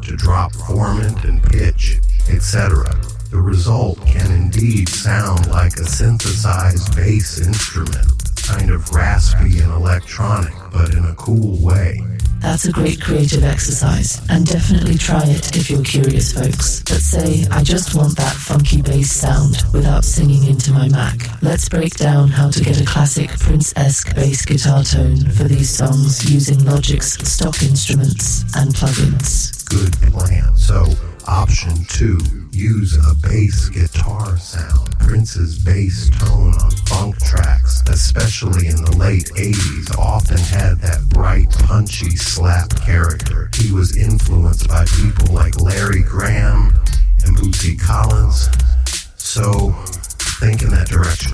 to drop formant and pitch, et cetera. The result can indeed sound like a synthesized bass instrument, kind of raspy and electronic, but in a cool way. That's a great creative exercise, and definitely try it if you're curious, folks. But say, I just want that funky bass sound without singing into my Mac. Let's break down how to get a classic Prince-esque bass guitar tone for these songs using Logic's stock instruments and plugins. Good plan. So, option two, use a bass guitar sound. Prince's bass tone on funk tracks, especially in the late eighties, often had that bright, punchy slap character. He was influenced by people like Larry Graham and Bootsy Collins, so think in that direction.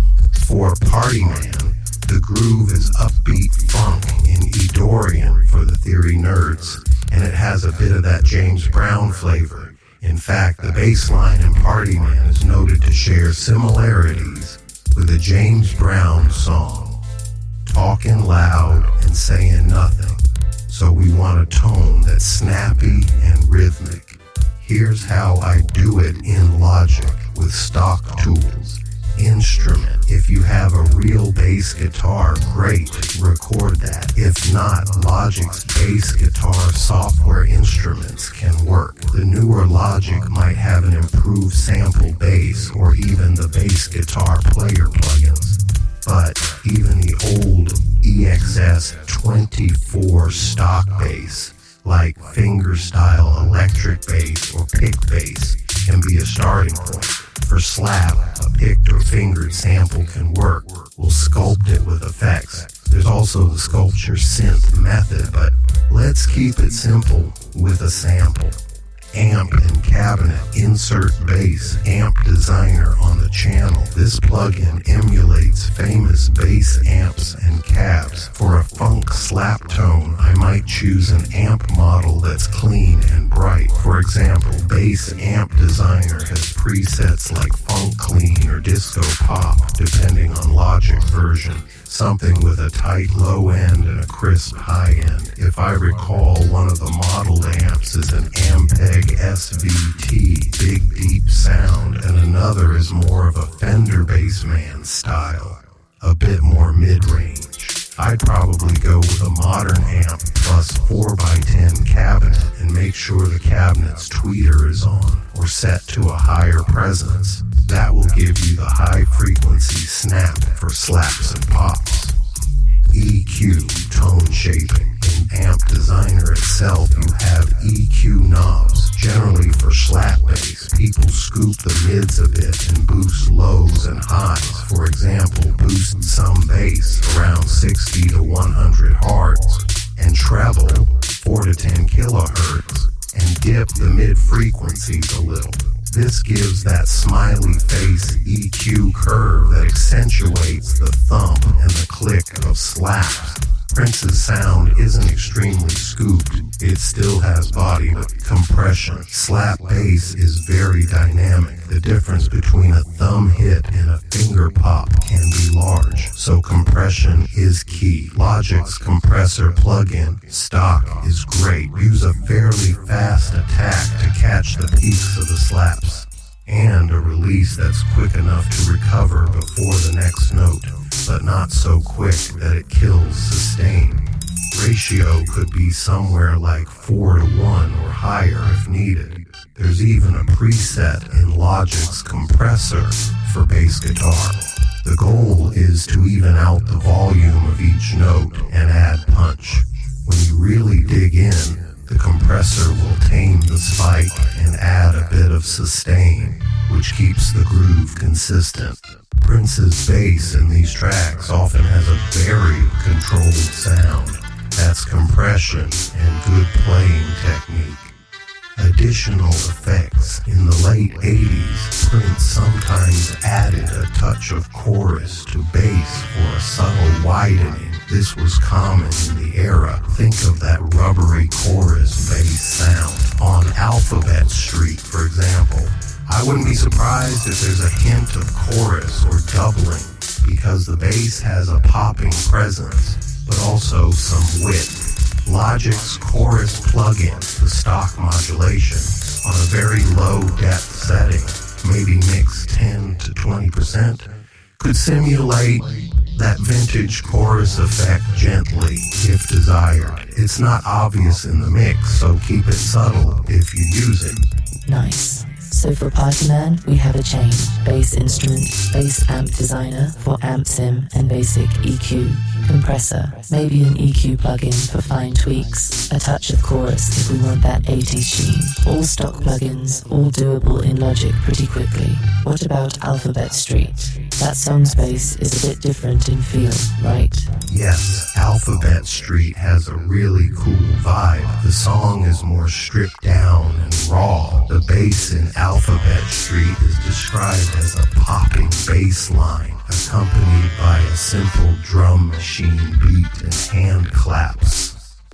For Party Man, the groove is upbeat funk in Eudorian for the theory nerds, and it has a bit of that James Brown flavor. In fact, the bass line in Party Man is noted to share similarities with a James Brown song, talking loud and saying nothing. So we want a tone that's snappy and rhythmic. Here's how I do it in Logic with stock tools. Instrument. If you have a real bass guitar, great, record that. If not, Logic's bass guitar software instruments can work. The newer Logic might have an improved sample bass or even the bass guitar player plugins. But even the old E X S twenty-four stock bass, like fingerstyle electric bass or pick bass, can be a starting point. For slap, a picked or fingered sample can work. We'll sculpt it with effects. There's also the sculpture synth method, but let's keep it simple with a sample. Amp and cabinet, insert bass, amp designer on the channel. This plugin emulates famous bass amps and cabs. For a funk slap tone, I might choose an amp model that's clean and bright. For example, bass amp designer has presets like funk clean or disco pop, depending on Logic version. Something with a tight low end and a crisp high end. If I recall, one of the modeled amps is an Ampeg S V T, big deep sound, and another is more of a Fender Bassman style, a bit more mid-range. I'd probably go with a modern amp plus four by ten cabinet and make sure the cabinet's tweeter is on or set to a higher presence. That will give you the high frequency snap for slaps and pops. E Q, tone shaping. In Amp Designer itself, you have E Q knobs. Generally for slap bass, people scoop the mids a bit and boost lows and highs. For example, boost some bass around sixty to one hundred hertz and treble four to ten kilohertz and dip the mid frequencies a little. This gives that smiley face E Q curve that accentuates the thump and the click of slaps. Prince's sound isn't extremely scooped, it still has body but compression. Slap bass is very dynamic. The difference between a thumb hit and a finger pop can be large, so compression is key. Logic's compressor plugin, stock, is great. Use a fairly fast attack to catch the peaks of the slaps, and a release that's quick enough to recover before the next note, but not so quick that it kills sustain. Ratio could be somewhere like four to one or higher if needed. There's even a preset in Logic's compressor for bass guitar. The goal is to even out the volume of each note and add punch. When you really dig in, the compressor will tame the spike and add a bit of sustain, which keeps the groove consistent. Prince's bass in these tracks often has a very controlled sound. That's compression and good playing technique. Additional effects. In the late eighties, Prince sometimes added a touch of chorus to bass for a subtle widening. This was common in the era. Think of that rubbery chorus bass sound. On Alphabet Street, for example, I wouldn't be surprised if there's a hint of chorus or doubling, because the bass has a popping presence, but also some width. Logic's Chorus plugin, the stock modulation, on a very low depth setting, maybe mix ten to twenty percent, could simulate that vintage chorus effect gently, if desired. It's not obvious in the mix, so keep it subtle if you use it. Nice. So for Party Man, we have a chain, bass instrument, bass amp designer for amp sim and basic E Q, compressor, maybe an E Q plugin for fine tweaks, a touch of chorus if we want that eighties sheen. All stock plugins, all doable in Logic pretty quickly. What about Alphabet Street? That song space is a bit different in feel, right? Yes, Alphabet Street has a really cool vibe. The song is more stripped down and raw. The bass in Alphabet Street is described as a popping bass line, accompanied by a simple drum machine beat and hand claps.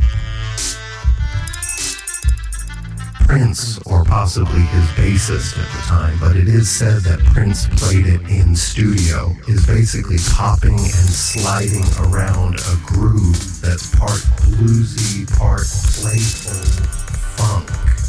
Prince, or possibly his bassist at the time, but it is said that Prince played it in studio, is basically popping and sliding around a groove that's part bluesy, part playful funk.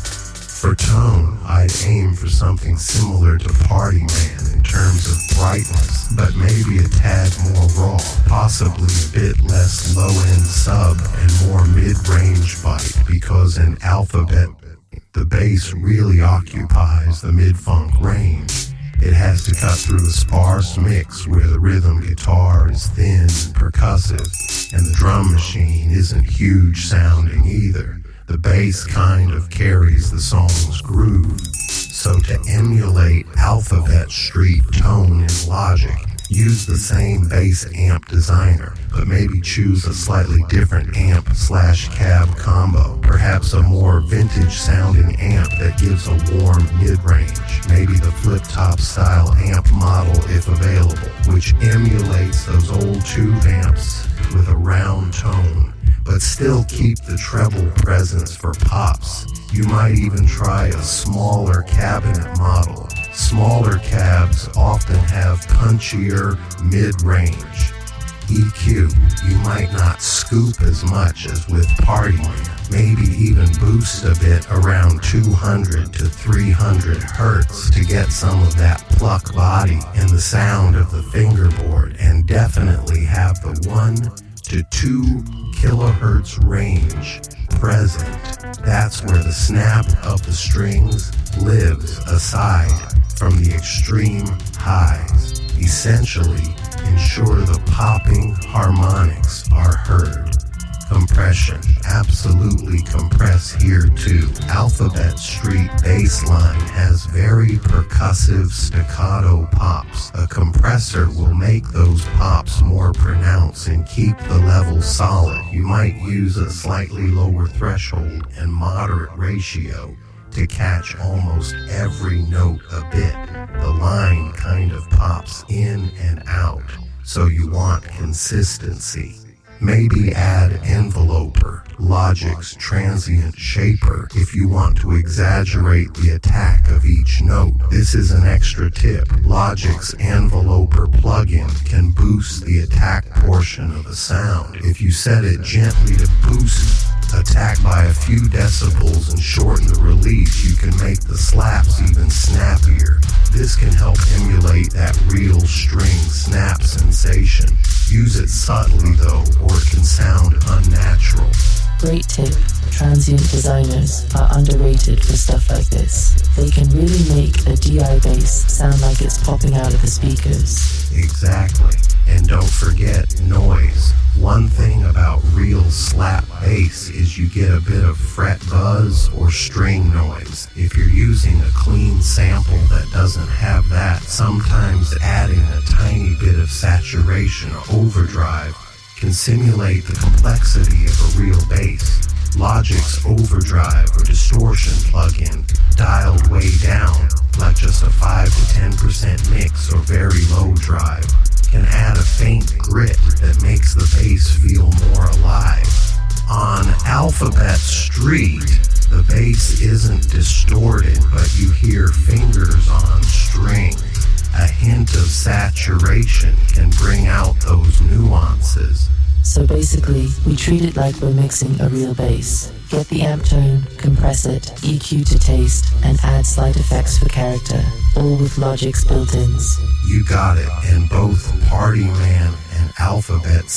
For tone, I'd aim for something similar to Party Man in terms of brightness, but maybe a tad more raw, possibly a bit less low-end sub and more mid-range bite, because in Alphabet, the bass really occupies the mid-funk range. It has to cut through a sparse mix where the rhythm guitar is thin and percussive, and the drum machine isn't huge sounding either. The bass kind of carries the song's groove. So to emulate Alphabet Street tone in Logic, use the same bass amp designer, but maybe choose a slightly different amp slash cab combo. Perhaps a more vintage sounding amp that gives a warm mid-range. Maybe the flip-top style amp model if available, which emulates those old tube amps with a round tone, but still keep the treble presence for pops. You might even try a smaller cabinet model. Smaller cabs often have punchier mid-range. E Q, you might not scoop as much as with Party Man. Maybe even boost a bit around two hundred to three hundred hertz to get some of that pluck body and the sound of the fingerboard, and definitely have the one to two kilohertz range present. That's where the snap of the strings lives aside from the extreme highs. Essentially, ensure the popping harmonics are heard. Compression, absolutely compress here too. Alphabet Street bass line has very percussive staccato pops. A compressor will make those pops more pronounced and keep the level solid. You might use a slightly lower threshold and moderate ratio to catch almost every note a bit. The line kind of pops in and out, so you want consistency. Maybe add enveloper, Logic's transient shaper, if you want to exaggerate the attack of each note. This is an extra tip. Logic's enveloper plugin can boost the attack portion of a sound. If you set it gently to boost attack by a few decibels and shorten the release, you can make the slaps even snappier. This can help emulate that real string snap sensation. Use it subtly though, or it can sound unnatural. Great tip. Transient designers are underrated for stuff like this. They can really make a D I bass sound like it's popping out of the speakers. Exactly. And don't forget noise. One thing about real slap bass is you get a bit of fret buzz or string noise. If you're using a clean sample that doesn't have that, sometimes adding a tiny bit of saturation or overdrive can simulate the complexity of a real bass. Logic's overdrive or distortion plugin, dialed way down, like just a five to ten percent mix or very low drive, can add a faint grit that makes the bass feel more alive. On Alphabet Street, the bass isn't distorted, but you hear fingers on strings. A hint of saturation can bring out those nuances. So basically, we treat it like we're mixing a real bass. Get the amp tone, compress it, E Q to taste, and add slight effects for character, all with Logic's built-ins. You got it, and both Party Man and Alphabet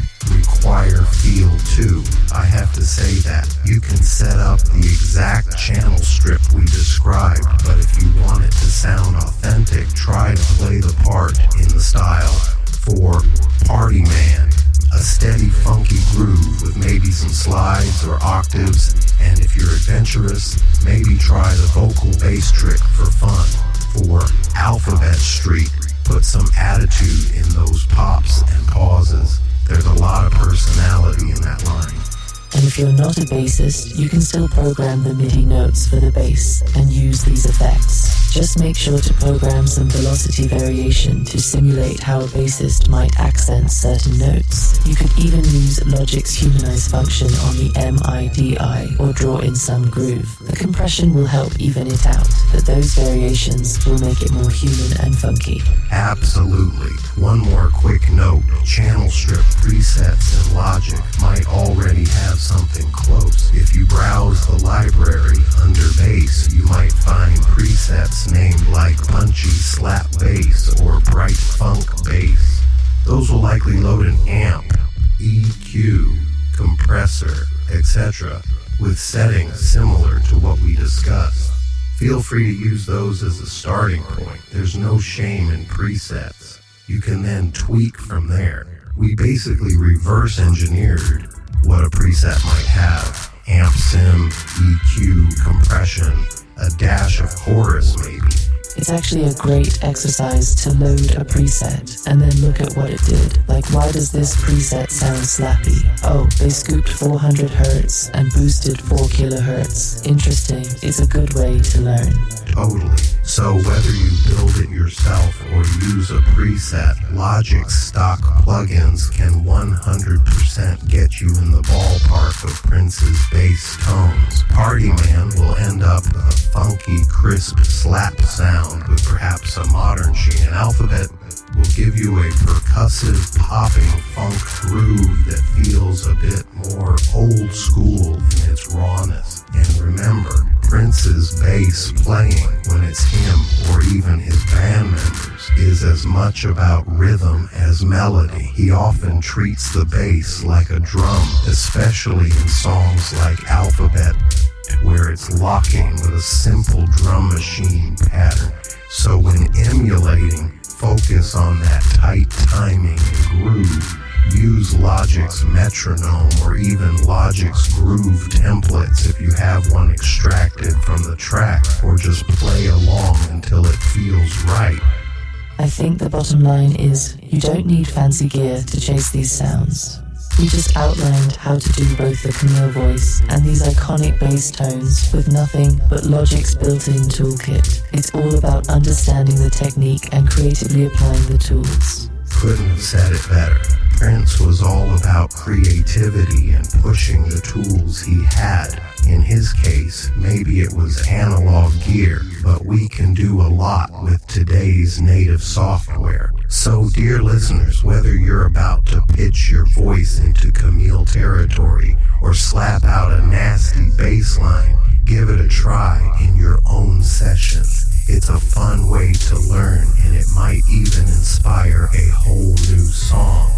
require feel too. I have to say that. You can set up the exact channel strip we described, but if you want it to sound authentic, try to play the part in the style. For Party Man, a steady funky groove with maybe some slides or octaves, and if you're adventurous, maybe try the vocal bass trick for fun. For Alphabet Street, put some attitude in those pops and pauses. There's a lot of personality in that line. And if you're not a bassist, you can still program the MIDI notes for the bass and use these effects. Just make sure to program some velocity variation to simulate how a bassist might accent certain notes. You could even use Logic's humanize function on the M I D I or draw in some groove. The compression will help even it out, but those variations will make it more human and funky. Absolutely. One more quick note. Channel strip presets in Logic might already have something close. If you browse the library under bass, you might find presets named like Punchy Slap Bass or Bright Funk Bass. Those will likely load an amp, E Q, compressor, et cetera with settings similar to what we discussed. Feel free to use those as a starting point. There's no shame in presets. You can then tweak from there. We basically reverse engineered what a preset might have. Amp sim, E Q, compression, a dash of chorus maybe. It's actually a great exercise to load a preset and then look at what it did. Like, why does this preset sound slappy? Oh, they scooped four hundred hertz and boosted four kilohertz. Interesting. It's a good way to learn. Totally. So whether you build it yourself or use a preset, Logic's stock plugins can one hundred percent get you in the ballpark of Prince's bass tones. Party Man will end up with a funky, crisp slap sound with perhaps a modern sheen. And Alphabet will give you a percussive, popping funk groove that feels a bit more old school in its rawness. And remember, Prince's bass playing, when it's him or even his band members, is as much about rhythm as melody. He often treats the bass like a drum, especially in songs like Alphabet, where it's locking with a simple drum machine pattern. So when emulating, focus on that tight timing and groove. Use Logic's metronome or even Logic's groove templates if you have one extracted from the track, or just play along until it feels right. I think the bottom line is, you don't need fancy gear to chase these sounds. We just outlined how to do both the Camille voice and these iconic bass tones with nothing but Logic's built-in toolkit. It's all about understanding the technique and creatively applying the tools. Couldn't have said it better. Prince was all about creativity and pushing the tools he had. In his case, maybe it was analog gear, but we can do a lot with today's native software. So, dear listeners, whether you're about to pitch your voice into Camille territory or slap out a nasty bass line, give it a try in your own session. It's a fun way to learn, and it might even inspire a whole new song.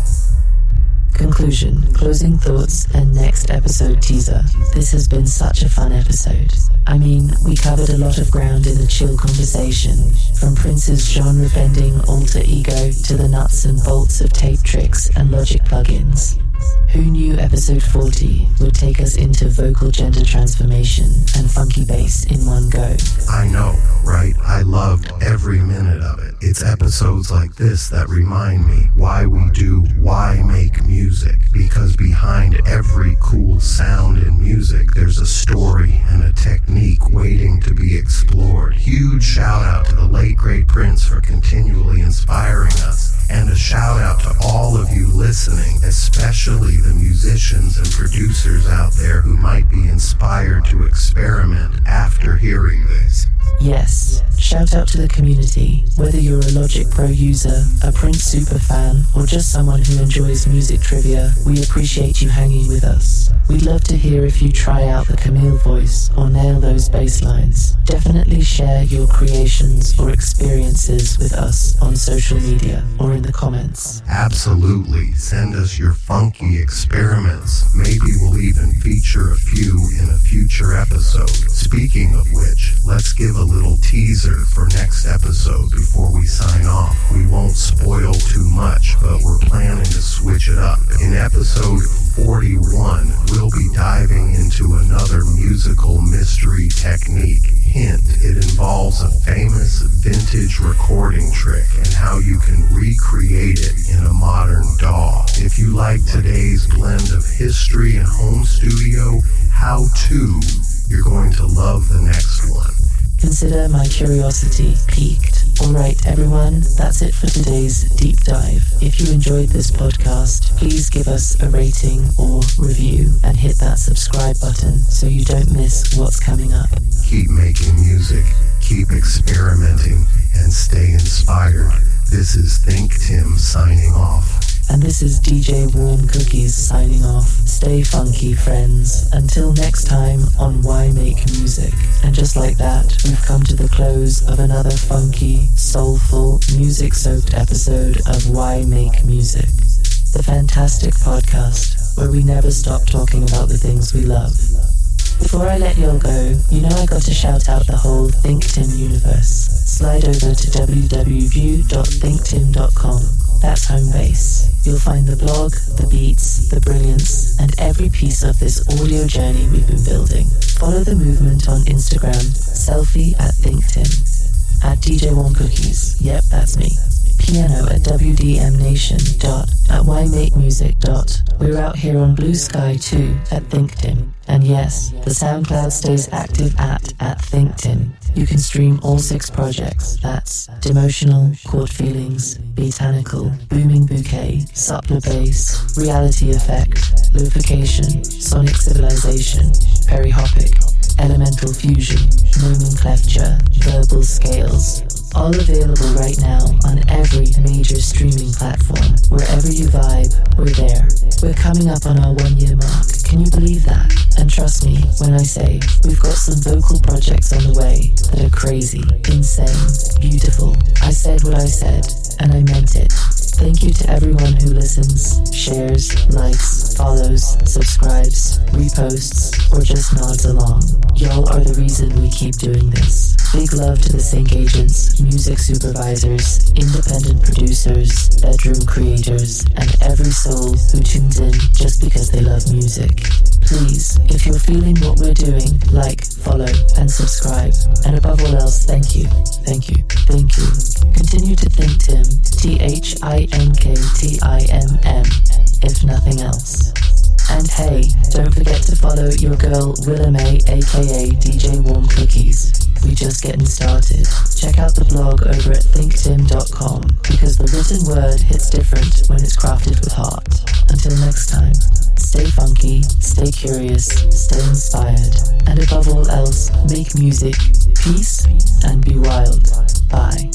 Conclusion, closing thoughts, and next episode teaser. This has been such a fun episode. I mean, we covered a lot of ground in a chill conversation, from Prince's genre-bending alter ego to the nuts and bolts of tape tricks and Logic plugins. Who knew episode forty would take us into vocal gender transformation and funky bass in one go? I know, right? I loved every minute of it. It's episodes like this that remind me why we do Why Make Music. Because behind every cool sound in music, there's a story and a technique waiting to be explored. Huge shout out to the late great Prince for continually inspiring us. And a shout out to all of you listening, especially the musicians and producers out there who might be inspired to experiment after hearing this. Yes, Shout out to the community. Whether you're a Logic Pro user, a Prince super fan, or just someone who enjoys music trivia, we appreciate you hanging with us. We'd love to hear if you try out the Camille voice or nail those bass lines. Definitely share your creations or experiences with us on social media or in the comments. Absolutely. Send us your funky experiments. Maybe we'll even feature a few in a future episode. Speaking of which, let's give a little teaser for next episode before we sign off. We won't spoil too much, but we're planning to switch it up. In episode forty-one, we'll be diving into another musical mystery technique. Hint, it involves a famous vintage recording trick and how you can recreate it in a modern D A W. If you like today's blend of history and home studio how-to, you're going to love the next one. Consider my curiosity piqued. Alright everyone, that's it for today's deep dive. If you enjoyed this podcast, please give us a rating or review and hit that subscribe button so you don't miss what's coming up. Keep making music, keep experimenting, and stay inspired. This is Think Tim signing off. And this is D J Warm Cookies signing off. Stay funky, friends. Until next time on Why Make Music. And just like that, we've come to the close of another funky, soulful, music-soaked episode of Why Make Music, the fantastic podcast where we never stop talking about the things we love. Before I let y'all go, you know I got to shout out the whole Think Tim universe. Slide over to w w w dot think tim dot com. That's home base. You'll find the blog, the beats, the brilliance, and every piece of this audio journey we've been building. Follow the movement on Instagram, selfie at ThinkTim, at D J Warm Cookies, yep, that's me. Piano at w d m nation dot, at why make music dot. We're out here on Blue Sky too, at ThinkTim. And yes, the SoundCloud stays active at, at ThinkTim. You can stream all six projects. That's Demotional, Chord Feelings, Botanical, Booming Bouquet, Suppler Bass, Reality Effect, Lubrication, Sonic Civilization, Perihopic, Elemental Fusion, Nomenclature, Verbal Scales. All available right now on every major streaming platform. Wherever you vibe, we're there. We're coming up on our one year mark. Can you believe that? And trust me when I say we've got some vocal projects on the way that are crazy, insane, beautiful. I said what I said, and I meant it. Thank you to everyone who listens, shares, likes, follows, subscribes, reposts, or just nods along. Y'all are the reason we keep doing this. Big love to the sync agents, music supervisors, independent producers, bedroom creators, and every soul who tunes in just because they love music. Please, if you're feeling what we're doing, like, follow, and subscribe. And above all else, thank you, thank you, thank you. Continue to think Tim, T H I N K T I M M, if nothing else. And hey, don't forget to follow your girl Willa May, aka D J Warm Cookies. We just getting started. Check out the blog over at think tim dot com because the written word hits different when it's crafted with heart. Until next time, stay funky, stay curious, stay inspired, and above all else, make music, peace, and be wild. Bye.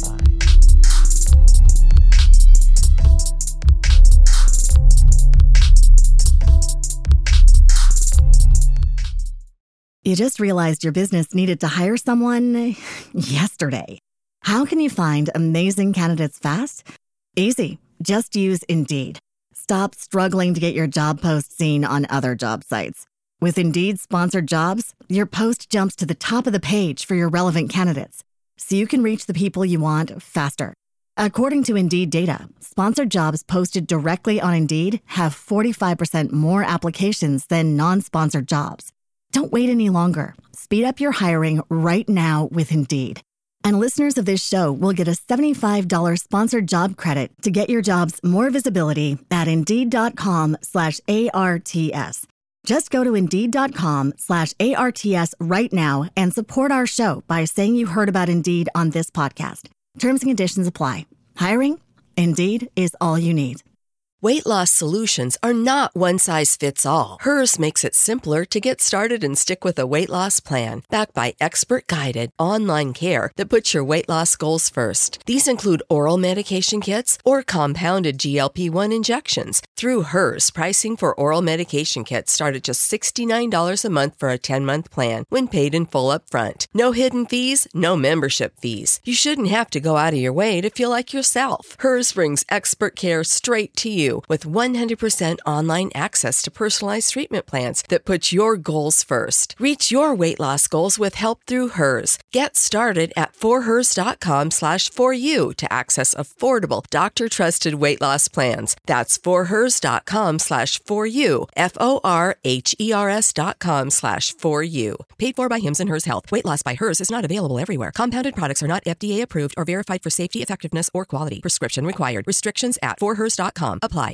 You just realized your business needed to hire someone yesterday. How can you find amazing candidates fast? Easy. Just use Indeed. Stop struggling to get your job post seen on other job sites. With Indeed sponsored jobs, your post jumps to the top of the page for your relevant candidates, so you can reach the people you want faster. According to Indeed data, sponsored jobs posted directly on Indeed have forty-five percent more applications than non-sponsored jobs. Don't wait any longer. Speed up your hiring right now with Indeed. And listeners of this show will get a seventy-five dollars sponsored job credit to get your jobs more visibility at Indeed.com slash ARTS. Just go to Indeed.com slash ARTS right now and support our show by saying you heard about Indeed on this podcast. Terms and conditions apply. Hiring? Indeed is all you need. Weight loss solutions are not one size fits all. Hers makes it simpler to get started and stick with a weight loss plan, backed by expert-guided online care that puts your weight loss goals first. These include oral medication kits or compounded G L P one injections. Through Hers, pricing for oral medication kits start at just sixty-nine dollars a month for a ten-month plan when paid in full up front. No hidden fees, no membership fees. You shouldn't have to go out of your way to feel like yourself. Hers brings expert care straight to you with one hundred percent online access to personalized treatment plans that put your goals first. Reach your weight loss goals with help through Hers. Get started at forhers.com slash for you to access affordable, doctor-trusted weight loss plans. That's forhers.com slash for you, F-O-R-H-E-R-S dot com slash for you. Paid for by Hims and Hers Health. Weight loss by Hers is not available everywhere. Compounded products are not F D A approved or verified for safety, effectiveness, or quality. Prescription required. Restrictions at for hers dot com apply.